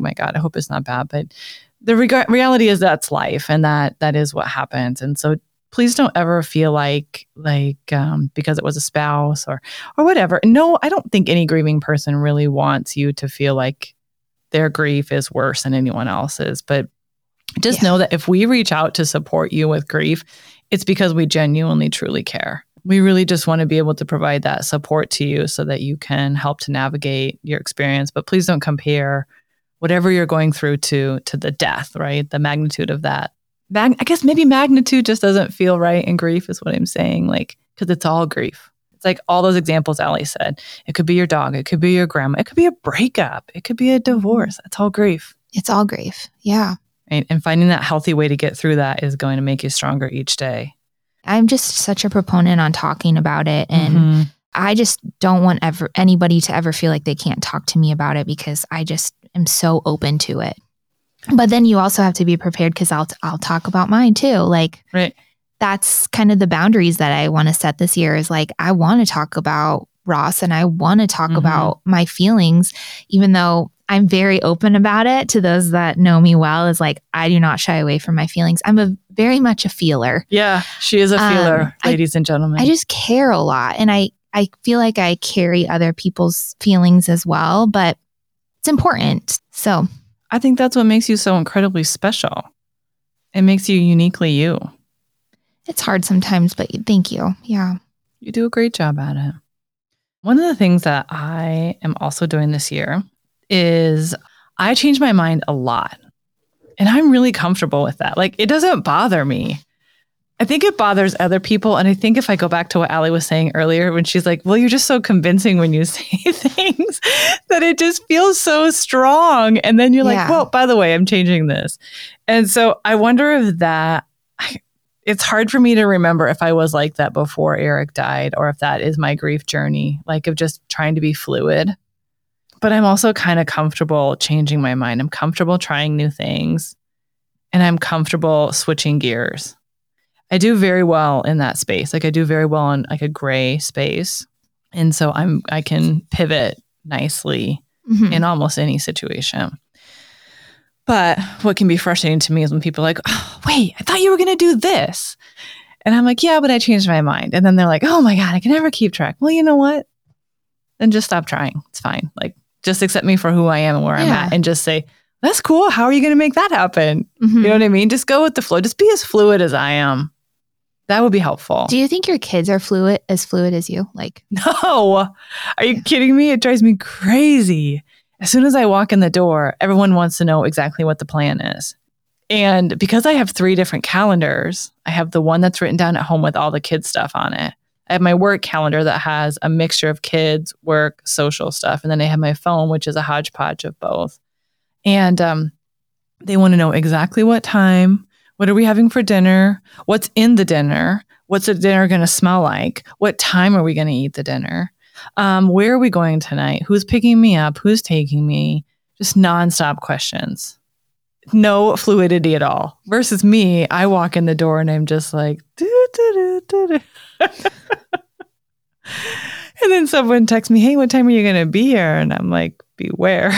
Speaker 1: not bad. But the reality is that's life and that is what happens. And so please don't ever feel like because it was a spouse or whatever. No, I don't think any grieving person really wants you to feel like their grief is worse than anyone else's. But just know that if we reach out to support you with grief, it's because we genuinely, truly care. We really just want to be able to provide that support to you so that you can help to navigate your experience. But please don't compare whatever you're going through to the death, right? The magnitude of that. I guess maybe magnitude just doesn't feel right in grief is what I'm saying, because it's all grief. It's like all those examples Allie said. It could be your dog. It could be your grandma. It could be a breakup. It could be a divorce. It's all grief.
Speaker 2: It's all grief. Yeah.
Speaker 1: Right? And finding that healthy way to get through that is going to make you stronger each day.
Speaker 2: I'm just such a proponent on talking about it. And I just don't want anybody to ever feel like they can't talk to me about it because I just am so open to it. But then you also have to be prepared because I'll talk about mine too. Like,
Speaker 1: right.
Speaker 2: That's kind of the boundaries that I want to set this year is like, I want to talk about Ross and I want to talk about my feelings, even though I'm very open about it to those that know me well is like, I do not shy away from my feelings. I'm very much a feeler.
Speaker 1: Yeah, she is a feeler, ladies and gentlemen.
Speaker 2: I just care a lot. And I feel like I carry other people's feelings as well, but it's important. So
Speaker 1: I think that's what makes you so incredibly special. It makes you uniquely you.
Speaker 2: It's hard sometimes, but thank you. Yeah.
Speaker 1: You do a great job at it. One of the things that I am also doing this year is I change my mind a lot. And I'm really comfortable with that. Like, it doesn't bother me. I think it bothers other people. And I think if I go back to what Allie was saying earlier, when she's like, well, you're just so convincing when you say things that it just feels so strong. And then you're like, well, by the way, I'm changing this. And so I wonder if it's hard for me to remember if I was like that before Eric died, or if that is my grief journey, like of just trying to be fluid. But I'm also kind of comfortable changing my mind. I'm comfortable trying new things, and I'm comfortable switching gears. I do very well in that space. Like I do very well in like a gray space. And so I can pivot nicely in almost any situation. But what can be frustrating to me is when people are like, oh, wait, I thought you were going to do this. And I'm like, yeah, but I changed my mind. And then they're like, oh my God, I can never keep track. Well, you know what? Then just stop trying. It's fine. Like just accept me for who I am and where I'm at, and just say, that's cool. How are you going to make that happen? You know what I mean? Just go with the flow. Just be as fluid as I am. That would be helpful.
Speaker 2: Do you think your kids are fluid as you? Like,
Speaker 1: no. Are you kidding me? It drives me crazy. As soon as I walk in the door, everyone wants to know exactly what the plan is. And because I have 3 different calendars, I have the one that's written down at home with all the kids stuff on it. I have my work calendar that has a mixture of kids, work, social stuff. And then I have my phone, which is a hodgepodge of both. And they want to know exactly what time. What are we having for dinner? What's in the dinner? What's the dinner going to smell like? What time are we going to eat the dinner? Where are we going tonight? Who's picking me up? Who's taking me? Just nonstop questions. No fluidity at all. Versus me, I walk in the door and I'm just like, doo, doo, doo, doo, doo. And then someone texts me, hey, what time are you going to be here? And I'm like, beware.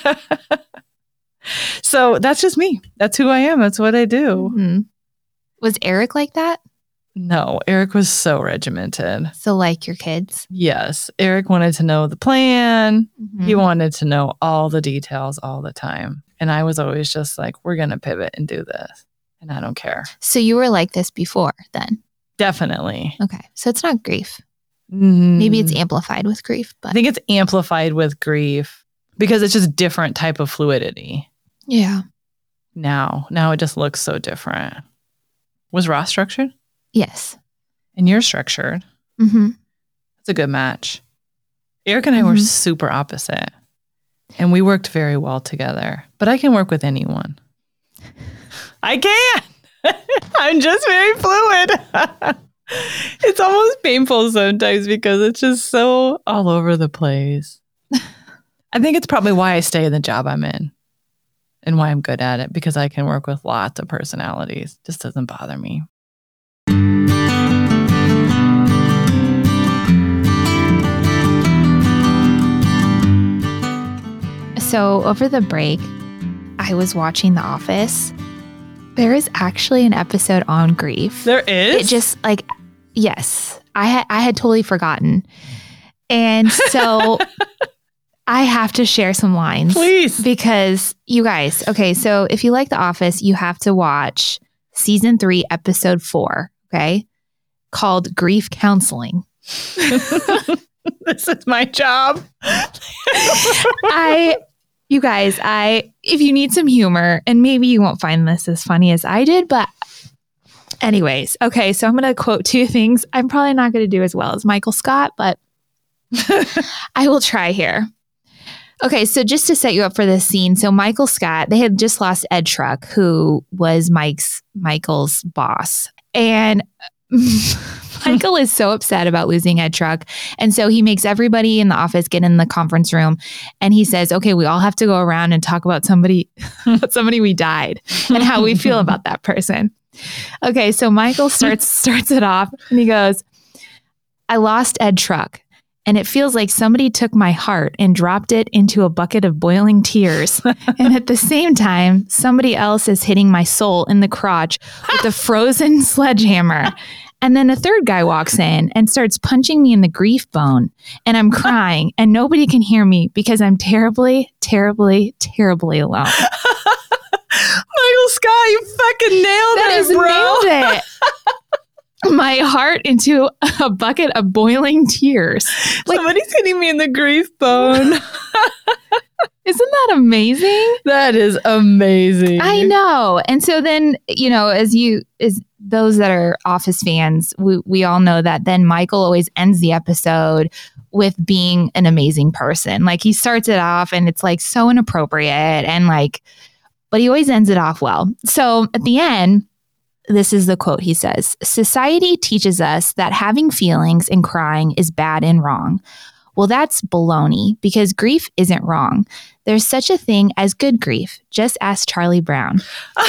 Speaker 1: So that's just me. That's who I am. That's what I do.
Speaker 2: Was Eric like that?
Speaker 1: No, Eric was so regimented.
Speaker 2: So like your kids?
Speaker 1: Yes. Eric wanted to know the plan. He wanted to know all the details all the time. And I was always just like, we're going to pivot and do this. And I don't care.
Speaker 2: So you were like this before then?
Speaker 1: Definitely.
Speaker 2: Okay. So it's not grief. Maybe it's amplified with grief. But
Speaker 1: I think it's amplified with grief because it's just different type of fluidity.
Speaker 2: Yeah.
Speaker 1: Now it just looks so different. Was Ross structured?
Speaker 2: Yes.
Speaker 1: And you're structured. It's a good match. Eric and I were super opposite. And we worked very well together. But I can work with anyone. I can. I'm just very fluid. It's almost painful sometimes because it's just so all over the place. I think it's probably why I stay in the job I'm in. And why I'm good at it, because I can work with lots of personalities. Just doesn't bother me.
Speaker 2: So over the break, I was watching The Office. There is actually an episode on grief.
Speaker 1: There is?
Speaker 2: It just like, yes, I had totally forgotten. And so I have to share some lines.
Speaker 1: Please.
Speaker 2: Because you guys, okay, so if you like The Office, you have to watch season 3, episode 4, okay? Called Grief Counseling.
Speaker 1: This is my job.
Speaker 2: You guys, if you need some humor, and maybe you won't find this as funny as I did, but anyways, okay, so I'm going to quote 2 things. I'm probably not going to do as well as Michael Scott, but I will try here. Okay, so just to set you up for this scene, so Michael Scott, they had just lost Ed Truck, who was Michael's boss. And Michael is so upset about losing Ed Truck. And so he makes everybody in the office get in the conference room. And he says, okay, we all have to go around and talk about somebody we died and how we feel about that person. Okay, so Michael starts it off and he goes, I lost Ed Truck. And it feels like somebody took my heart and dropped it into a bucket of boiling tears. And at the same time, somebody else is hitting my soul in the crotch with a frozen sledgehammer. And then a third guy walks in and starts punching me in the grief bone. And I'm crying and nobody can hear me because I'm terribly, terribly, terribly alone.
Speaker 1: Michael Scott, you fucking nailed it.
Speaker 2: My heart into a bucket of boiling tears.
Speaker 1: Like, somebody's hitting me in the grief bone.
Speaker 2: Isn't that amazing?
Speaker 1: That is amazing.
Speaker 2: I know. And so then, as those that are Office fans, we all know that then Michael always ends the episode with being an amazing person. Like he starts it off and it's like so inappropriate and but he always ends it off well. So at the end, this is the quote he says, "Society teaches us that having feelings and crying is bad and wrong. Well, that's baloney because grief isn't wrong. There's such a thing as good grief. Just ask Charlie Brown."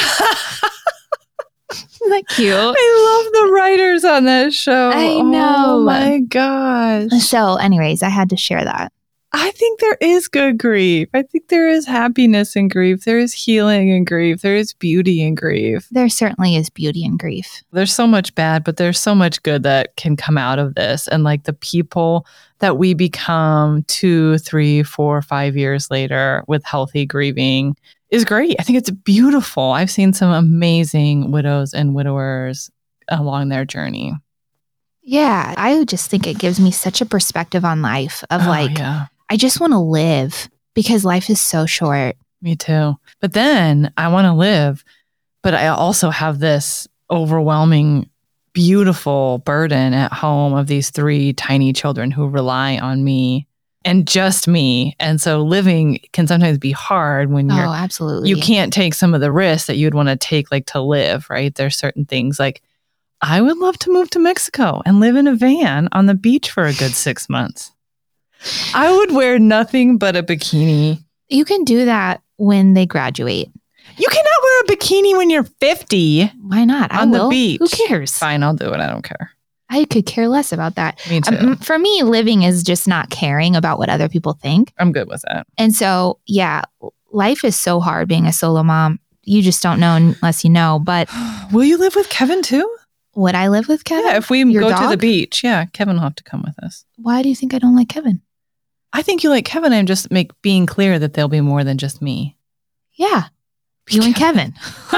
Speaker 2: Isn't that cute?
Speaker 1: I love the writers on that show.
Speaker 2: I know.
Speaker 1: Oh my gosh.
Speaker 2: So anyways, I had to share that.
Speaker 1: I think there is good grief. I think there is happiness in grief. There is healing in grief. There is beauty in grief.
Speaker 2: There certainly is beauty in grief.
Speaker 1: There's so much bad, but there's so much good that can come out of this. And the people that we become 2, 3, 4, 5 years later with healthy grieving is great. I think it's beautiful. I've seen some amazing widows and widowers along their journey.
Speaker 2: Yeah, I just think it gives me such a perspective on life of I just want to live because life is so short.
Speaker 1: Me too. But then I want to live, but I also have this overwhelming, beautiful burden at home of these 3 tiny children who rely on me and just me. And so living can sometimes be hard when
Speaker 2: absolutely.
Speaker 1: You can't take some of the risks that you'd want to take to live, right? There's certain things I would love to move to Mexico and live in a van on the beach for a good 6 months. I would wear nothing but a bikini.
Speaker 2: You can do that when they graduate.
Speaker 1: You cannot wear a bikini when you're 50.
Speaker 2: Why not?
Speaker 1: On the beach.
Speaker 2: Who cares?
Speaker 1: Fine, I'll do it. I don't care.
Speaker 2: I could care less about that.
Speaker 1: Me too.
Speaker 2: For me, living is just not caring about what other people think.
Speaker 1: I'm good with that.
Speaker 2: And so, yeah, life is so hard being a solo mom. You just don't know unless you know. But
Speaker 1: will you live with Kevin too?
Speaker 2: Would I live with Kevin?
Speaker 1: Yeah, if we go to the beach. Yeah, Kevin will have to come with us.
Speaker 2: Why do you think I don't like Kevin?
Speaker 1: I think you like Kevin. I'm just being clear that there'll be more than just me.
Speaker 2: Yeah. You and Kevin.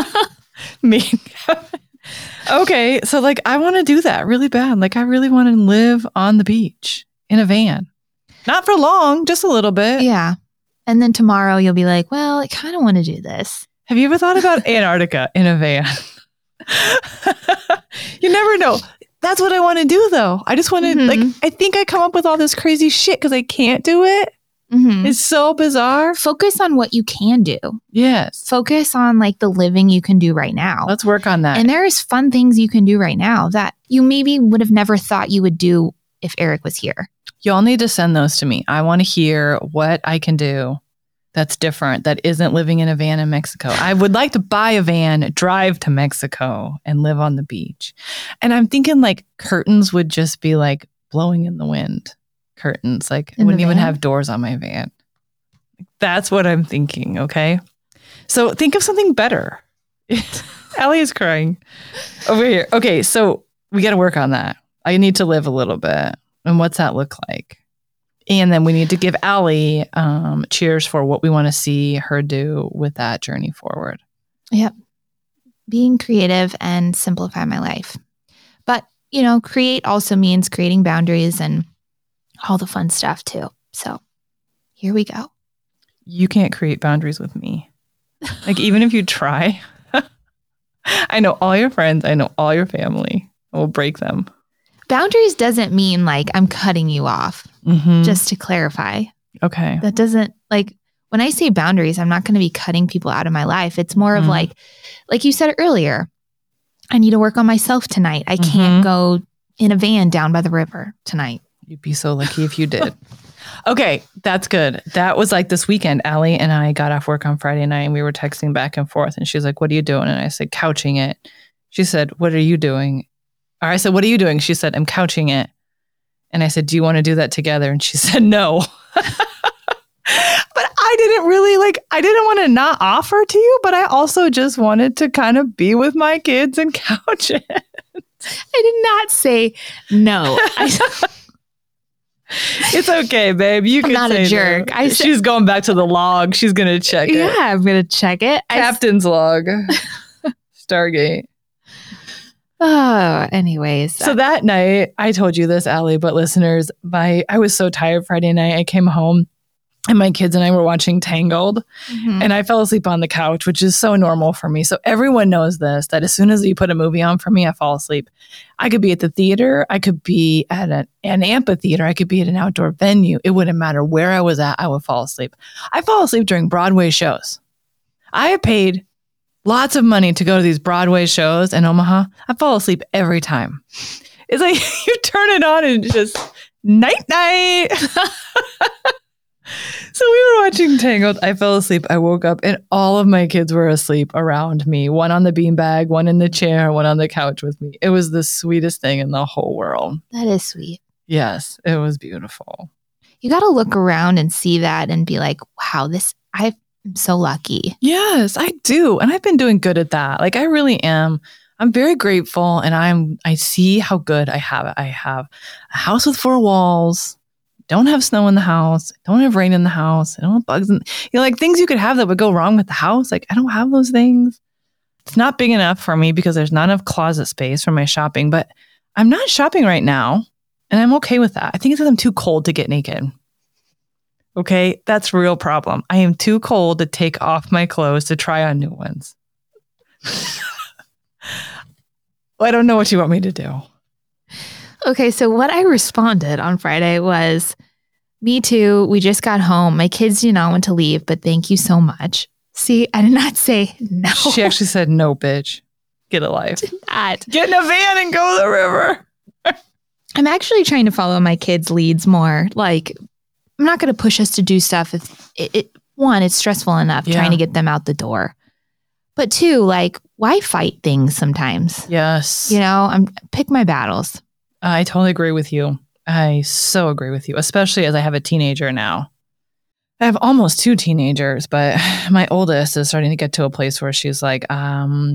Speaker 1: Me and Kevin. Okay. So I want to do that really bad. I really want to live on the beach in a van. Not for long, just a little bit.
Speaker 2: Yeah. And then tomorrow you'll be like, well, I kind of want to do this.
Speaker 1: Have you ever thought about Antarctica in a van? You never know. That's what I want to do, though. I just want to, I think I come up with all this crazy shit because I can't do it. Mm-hmm. It's so bizarre.
Speaker 2: Focus on what you can do.
Speaker 1: Yes.
Speaker 2: Focus on the living you can do right now.
Speaker 1: Let's work on that.
Speaker 2: And there's fun things you can do right now that you maybe would have never thought you would do if Eric was here.
Speaker 1: Y'all need to send those to me. I want to hear what I can do that's different, that isn't living in a van in Mexico. I would like to buy a van, drive to Mexico, and live on the beach. And I'm thinking curtains would just be blowing in the wind. Curtains. I wouldn't even have doors on my van. That's what I'm thinking, okay? So think of something better. Allie is crying over here. Okay, so we got to work on that. I need to live a little bit. And what's that look like? And then we need to give Allie cheers for what we want to see her do with that journey forward.
Speaker 2: Yep. Being creative and simplify my life. But, create also means creating boundaries and all the fun stuff too. So here we go.
Speaker 1: You can't create boundaries with me. Even if you try, I know all your friends. I know all your family. I will break them.
Speaker 2: Boundaries doesn't mean I'm cutting you off, just to clarify.
Speaker 1: Okay.
Speaker 2: That doesn't when I say boundaries, I'm not going to be cutting people out of my life. It's more of like you said earlier, I need to work on myself tonight. I can't go in a van down by the river tonight.
Speaker 1: You'd be so lucky if you did. Okay, that's good. That was this weekend. Allie and I got off work on Friday night and we were texting back and forth. And she was like, what are you doing? And I said, couching it. She said, what are you doing? Or I said, what are you doing? She said, I'm couching it. And I said, do you want to do that together? And she said, no. But I didn't really I didn't want to not offer to you, but I also just wanted to kind of be with my kids and couch it.
Speaker 2: I did not say no.
Speaker 1: It's okay, babe. You can
Speaker 2: not
Speaker 1: say
Speaker 2: a jerk.
Speaker 1: No. She's going back to the log. She's going to check it.
Speaker 2: Yeah, I'm going to check it.
Speaker 1: Captain's log. Stargate.
Speaker 2: Oh, anyways.
Speaker 1: So that night, I told you this, Allie, but listeners, I was so tired Friday night. I came home and my kids and I were watching Tangled,
Speaker 2: Mhm.
Speaker 1: and I fell asleep on the couch, which is so normal for me. So everyone knows this, that as soon as you put a movie on for me, I fall asleep. I could be at the theater. I could be at an amphitheater. I could be at an outdoor venue. It wouldn't matter where I was at. I would fall asleep. I fall asleep during Broadway shows. I have paid lots of money to go to these Broadway shows in Omaha. I fall asleep every time. It's like you turn it on and it's just night night. So we were watching Tangled. I fell asleep. I woke up and all of my kids were asleep around me. One on the beanbag, one in the chair, one on the couch with me. It was the sweetest thing in the whole world.
Speaker 2: That is sweet.
Speaker 1: Yes, it was beautiful.
Speaker 2: You got to look around and see that and be like, wow, I'm so lucky.
Speaker 1: Yes, I do. And I've been doing good at that. Like I really am. I'm very grateful and I see how good I have it. I have a house with 4 walls. Don't have snow in the house. Don't have rain in the house. I don't have bugs in, like things you could have that would go wrong with the house. Like I don't have those things. It's not big enough for me because there's not enough closet space for my shopping, but I'm not shopping right now and I'm okay with that. I think it's because I'm too cold to get naked. Okay, that's a real problem. I am too cold to take off my clothes to try on new ones. Well, I don't know what you want me to do.
Speaker 2: Okay, so what I responded on Friday was, me too. We just got home. My kids do not want to leave, but thank you so much. See, I did not say no.
Speaker 1: She actually said, no, bitch. Get a life. Get in a van and go to the river.
Speaker 2: I'm actually trying to follow my kids' leads more. Like, I'm not going to push us to do stuff if one, it's stressful enough trying to get them out the door. But 2, like, why fight things sometimes?
Speaker 1: Yes.
Speaker 2: Pick my battles.
Speaker 1: I totally agree with you. I so agree with you, especially as I have a teenager now. I have almost 2 teenagers, but my oldest is starting to get to a place where she's like, I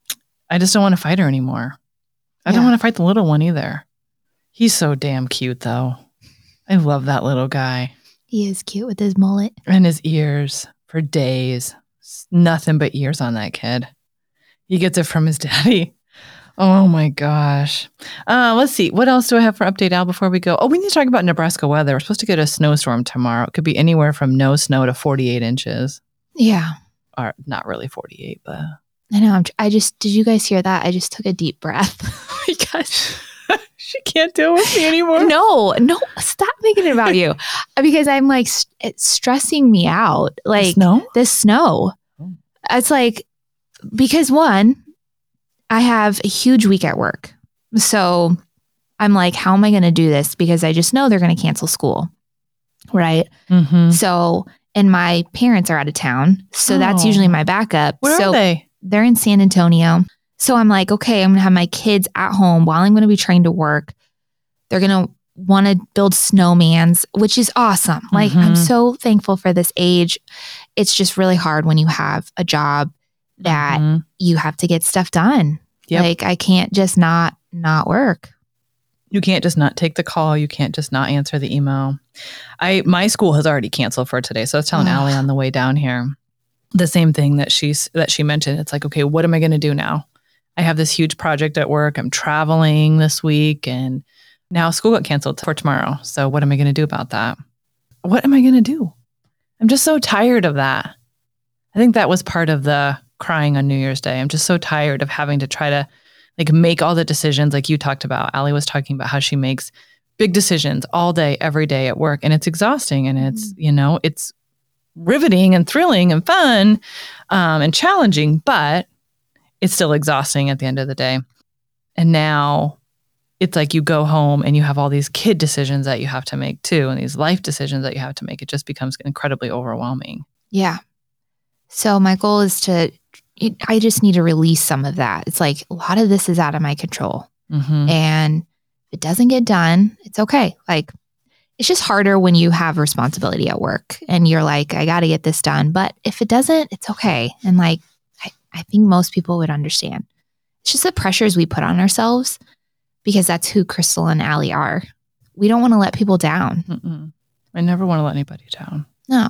Speaker 1: just don't want to fight her anymore. I don't want to fight the little one either. He's so damn cute, though. I love that little guy.
Speaker 2: He is cute with his mullet.
Speaker 1: And his ears for days. Nothing but ears on that kid. He gets it from his daddy. Oh my gosh. Let's see. What else do I have for update, Al, before we go? Oh, we need to talk about Nebraska weather. We're supposed to get a snowstorm tomorrow. It could be anywhere from no snow to 48 inches.
Speaker 2: Yeah.
Speaker 1: Or not really 48, but...
Speaker 2: I know. Did you guys hear that? I just took a deep breath because...
Speaker 1: She can't deal with me anymore.
Speaker 2: No, stop thinking about you. Because I'm like, it's stressing me out. Like the snow.
Speaker 1: Oh.
Speaker 2: It's like, because 1, I have a huge week at work. So I'm like, how am I going to do this? Because I just know they're going to cancel school. Right.
Speaker 1: Mm-hmm.
Speaker 2: So, and my parents are out of town. So that's usually my backup.
Speaker 1: Where are they?
Speaker 2: They're in San Antonio. So I'm like, okay, I'm going to have my kids at home while I'm going to be trying to work. They're going to want to build snowmans, which is awesome. Like, I'm so thankful for this age. It's just really hard when you have a job that you have to get stuff done. Yep. Like, I can't just not work.
Speaker 1: You can't just not take the call. You can't just not answer the email. My school has already canceled for today. So I was telling Allie on the way down here, the same thing that she mentioned. It's like, okay, what am I going to do now? I have this huge project at work. I'm traveling this week and now school got canceled for tomorrow. So what am I going to do about that? What am I going to do? I'm just so tired of that. I think that was part of the crying on New Year's Day. I'm just so tired of having to try to like make all the decisions like you talked about. Allie was talking about how she makes big decisions all day, every day at work. And it's exhausting and it's, it's riveting and thrilling and fun and challenging, but it's still exhausting at the end of the day. And now it's like you go home and you have all these kid decisions that you have to make too, and these life decisions that you have to make. It just becomes incredibly overwhelming.
Speaker 2: Yeah. So my goal is I just need to release some of that. It's like a lot of this is out of my control. Mm-hmm. And if it doesn't get done, it's okay. Like, it's just harder when you have responsibility at work and you're like, I got to get this done. But if it doesn't, it's okay. And like, I think most people would understand. It's just the pressures we put on ourselves because that's who Crystal and Allie are. We don't want to let people down.
Speaker 1: Mm-mm. I never want to let anybody down.
Speaker 2: No.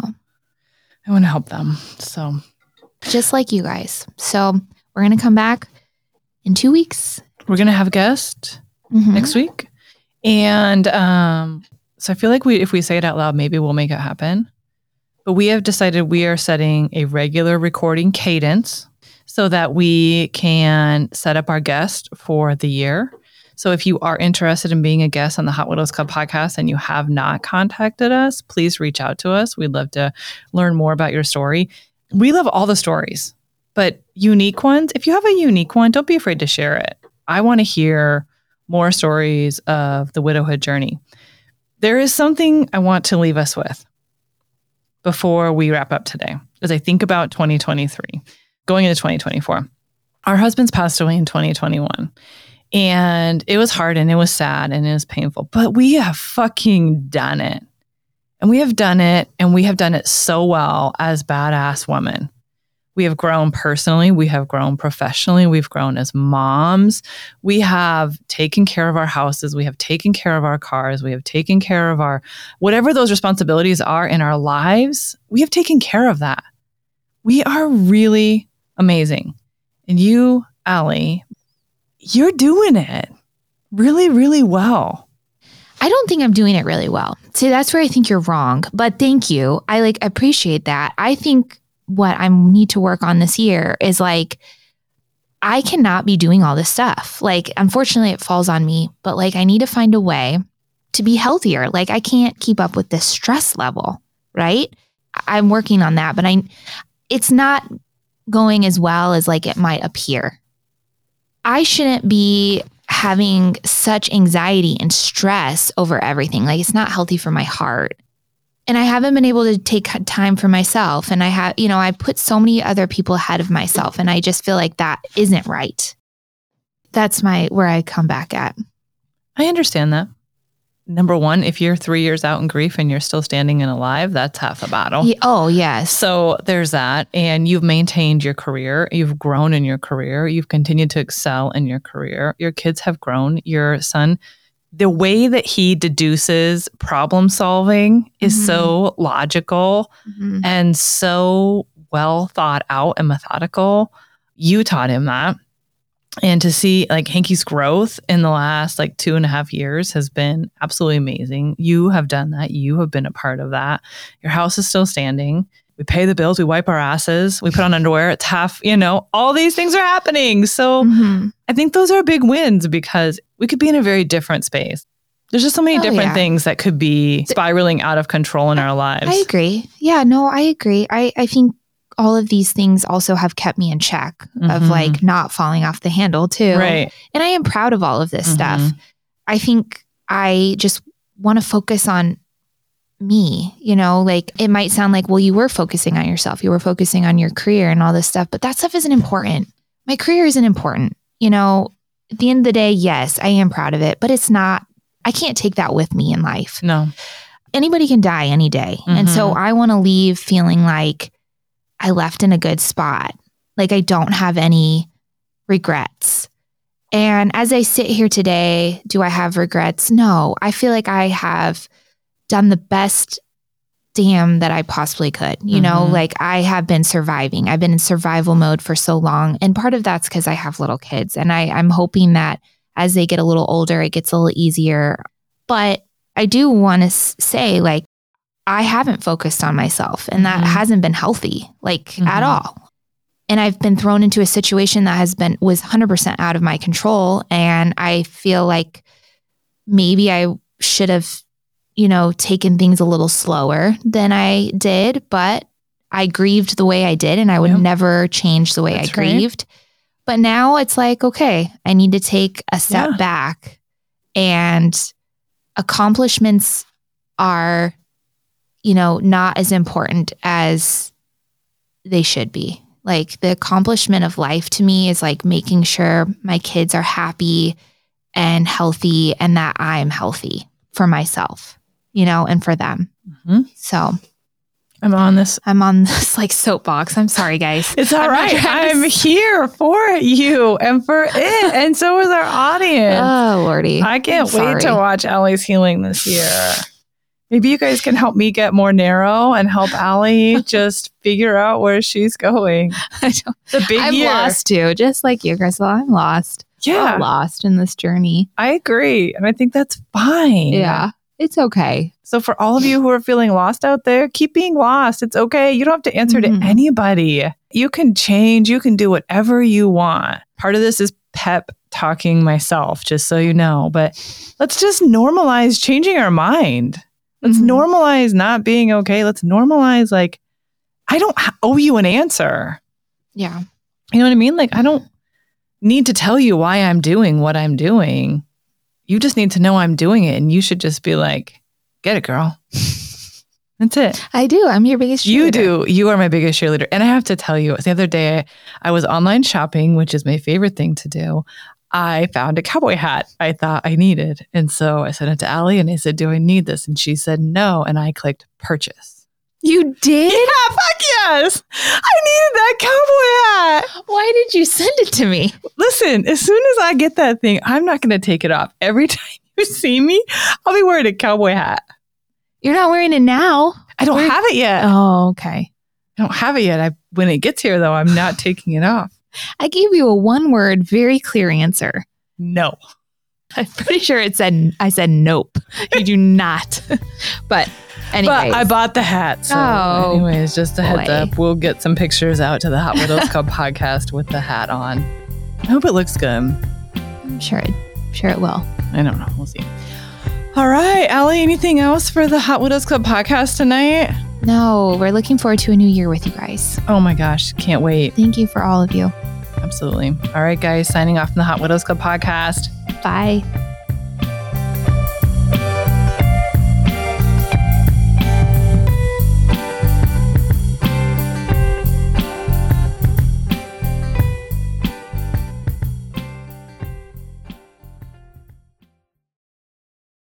Speaker 1: I want to help them. So
Speaker 2: just like you guys. So we're going to come back in 2 weeks.
Speaker 1: We're going to have a guest next week. And so I feel like if we say it out loud, maybe we'll make it happen. But we have decided we are setting a regular recording cadence so that we can set up our guest for the year. So if you are interested in being a guest on the Hot Widows Club podcast and you have not contacted us, please reach out to us. We'd love to learn more about your story. We love all the stories, but unique ones, if you have a unique one, don't be afraid to share it. I want to hear more stories of the widowhood journey. There is something I want to leave us with before we wrap up today, as I think about 2023, going into 2024. Our husbands passed away in 2021, and it was hard and it was sad and it was painful, but we have fucking done it. And we have done it, and we have done it so well as badass women. We have grown personally. We have grown professionally. We've grown as moms. We have taken care of our houses. We have taken care of our cars. We have taken care of our, whatever those responsibilities are in our lives, we have taken care of that. We are really amazing. And you, Allie, you're doing it really, really well.
Speaker 2: I don't think I'm doing it really well. See, that's where I think you're wrong. But thank you. I appreciate that. I think what I need to work on this year is I cannot be doing all this stuff. Unfortunately, it falls on me, but I need to find a way to be healthier. I can't keep up with this stress level, right? I'm working on that, but it's not going as well as it might appear. I shouldn't be having such anxiety and stress over everything. It's not healthy for my heart. And I haven't been able to take time for myself. And I put so many other people ahead of myself. And I just feel like that isn't right. That's where I come back at.
Speaker 1: I understand that. Number one, if you're 3 years out in grief and you're still standing and alive, that's half the battle.
Speaker 2: Yeah, oh, yes.
Speaker 1: So there's that. And you've maintained your career. You've grown in your career. You've continued to excel in your career. Your kids have grown. Your son, the way that he deduces problem solving is so logical and so well thought out and methodical. You taught him that. And to see Hanky's growth in the last 2.5 years has been absolutely amazing. You have done that. You have been a part of that. Your house is still standing. We pay the bills. We wipe our asses. We put on underwear. It's half, all these things are happening. So I think those are big wins because we could be in a very different space. There's just so many different things that could be spiraling out of control in our lives.
Speaker 2: I agree. Yeah, no, I agree. I think all of these things also have kept me in check of not falling off the handle too.
Speaker 1: Right.
Speaker 2: And I am proud of all of this stuff. I think I just want to focus on me, it might sound well, you were focusing on yourself. You were focusing on your career and all this stuff, but that stuff isn't important. My career isn't important. At the end of the day, yes, I am proud of it, but it's not, I can't take that with me in life.
Speaker 1: No.
Speaker 2: Anybody can die any day. And so I want to leave feeling like I left in a good spot. I don't have any regrets. And as I sit here today, do I have regrets? No, I feel like I have done the best damn that I possibly could. I have been surviving. I've been in survival mode for so long. And part of that's because I have little kids. And I'm hoping that as they get a little older, it gets a little easier. But I do want to say, I haven't focused on myself, and that hasn't been healthy, at all. And I've been thrown into a situation that was 100% out of my control. And I feel like maybe I should have, taken things a little slower than I did, but I grieved the way I did, and I would never change the way I grieved. Right. But now it's okay, I need to take a step back, and accomplishments are not as important as they should be. The accomplishment of life to me is making sure my kids are happy and healthy, and that I'm healthy for myself, and for them. So
Speaker 1: I'm on this
Speaker 2: soapbox. I'm sorry, guys.
Speaker 1: It's all right. I'm here for you and for it. And so is our audience.
Speaker 2: Oh, Lordy.
Speaker 1: I can't wait to watch Allie's healing this year. Maybe you guys can help me get more narrow and help Allie just figure out where she's going. It's a big year.
Speaker 2: I'm lost too, just like you, Crystal. I'm lost.
Speaker 1: Yeah.
Speaker 2: I'm lost in this journey.
Speaker 1: I agree. And I think that's fine.
Speaker 2: Yeah. It's okay.
Speaker 1: So for all of you who are feeling lost out there, keep being lost. It's okay. You don't have to answer to anybody. You can change. You can do whatever you want. Part of this is pep talking myself, just so you know. But let's just normalize changing our mind. Let's normalize not being okay. Let's normalize, like, I don't owe you an answer.
Speaker 2: Yeah.
Speaker 1: You know what I mean? Like, I don't need to tell you why I'm doing what I'm doing. You just need to know I'm doing it. And you should just be like, get it, girl. That's it.
Speaker 2: I do. I'm your biggest cheerleader.
Speaker 1: You do. You are my biggest cheerleader. And I have to tell you, the other day, I was online shopping, which is my favorite thing to do. I found a cowboy hat I thought I needed. And so I sent it to Allie and I said, do I need this? And she said, no. And I clicked purchase.
Speaker 2: You did?
Speaker 1: Yeah, fuck yes. I needed that cowboy hat.
Speaker 2: Why did you send it to me?
Speaker 1: Listen, as soon as I get that thing, I'm not going to take it off. Every time you see me, I'll be wearing a cowboy hat.
Speaker 2: You're not wearing it now.
Speaker 1: I don't have it yet.
Speaker 2: Oh, okay.
Speaker 1: I don't have it yet. When it gets here, though, I'm not taking it off.
Speaker 2: I gave you a one-word, very clear answer.
Speaker 1: No.
Speaker 2: I'm pretty sure I said nope. You do not. But anyways.
Speaker 1: But I bought the hat. So anyways, just a heads up. We'll get some pictures out to the Hot Widows Club podcast with the hat on. I hope it looks good.
Speaker 2: I'm sure it will.
Speaker 1: I don't know. We'll see. All right, Allie, anything else for the Hot Widows Club podcast tonight?
Speaker 2: No, we're looking forward to a new year with you guys.
Speaker 1: Oh my gosh, can't wait.
Speaker 2: Thank you for all of you.
Speaker 1: Absolutely. All right, guys, signing off from the Hot Widows Club podcast.
Speaker 2: Bye.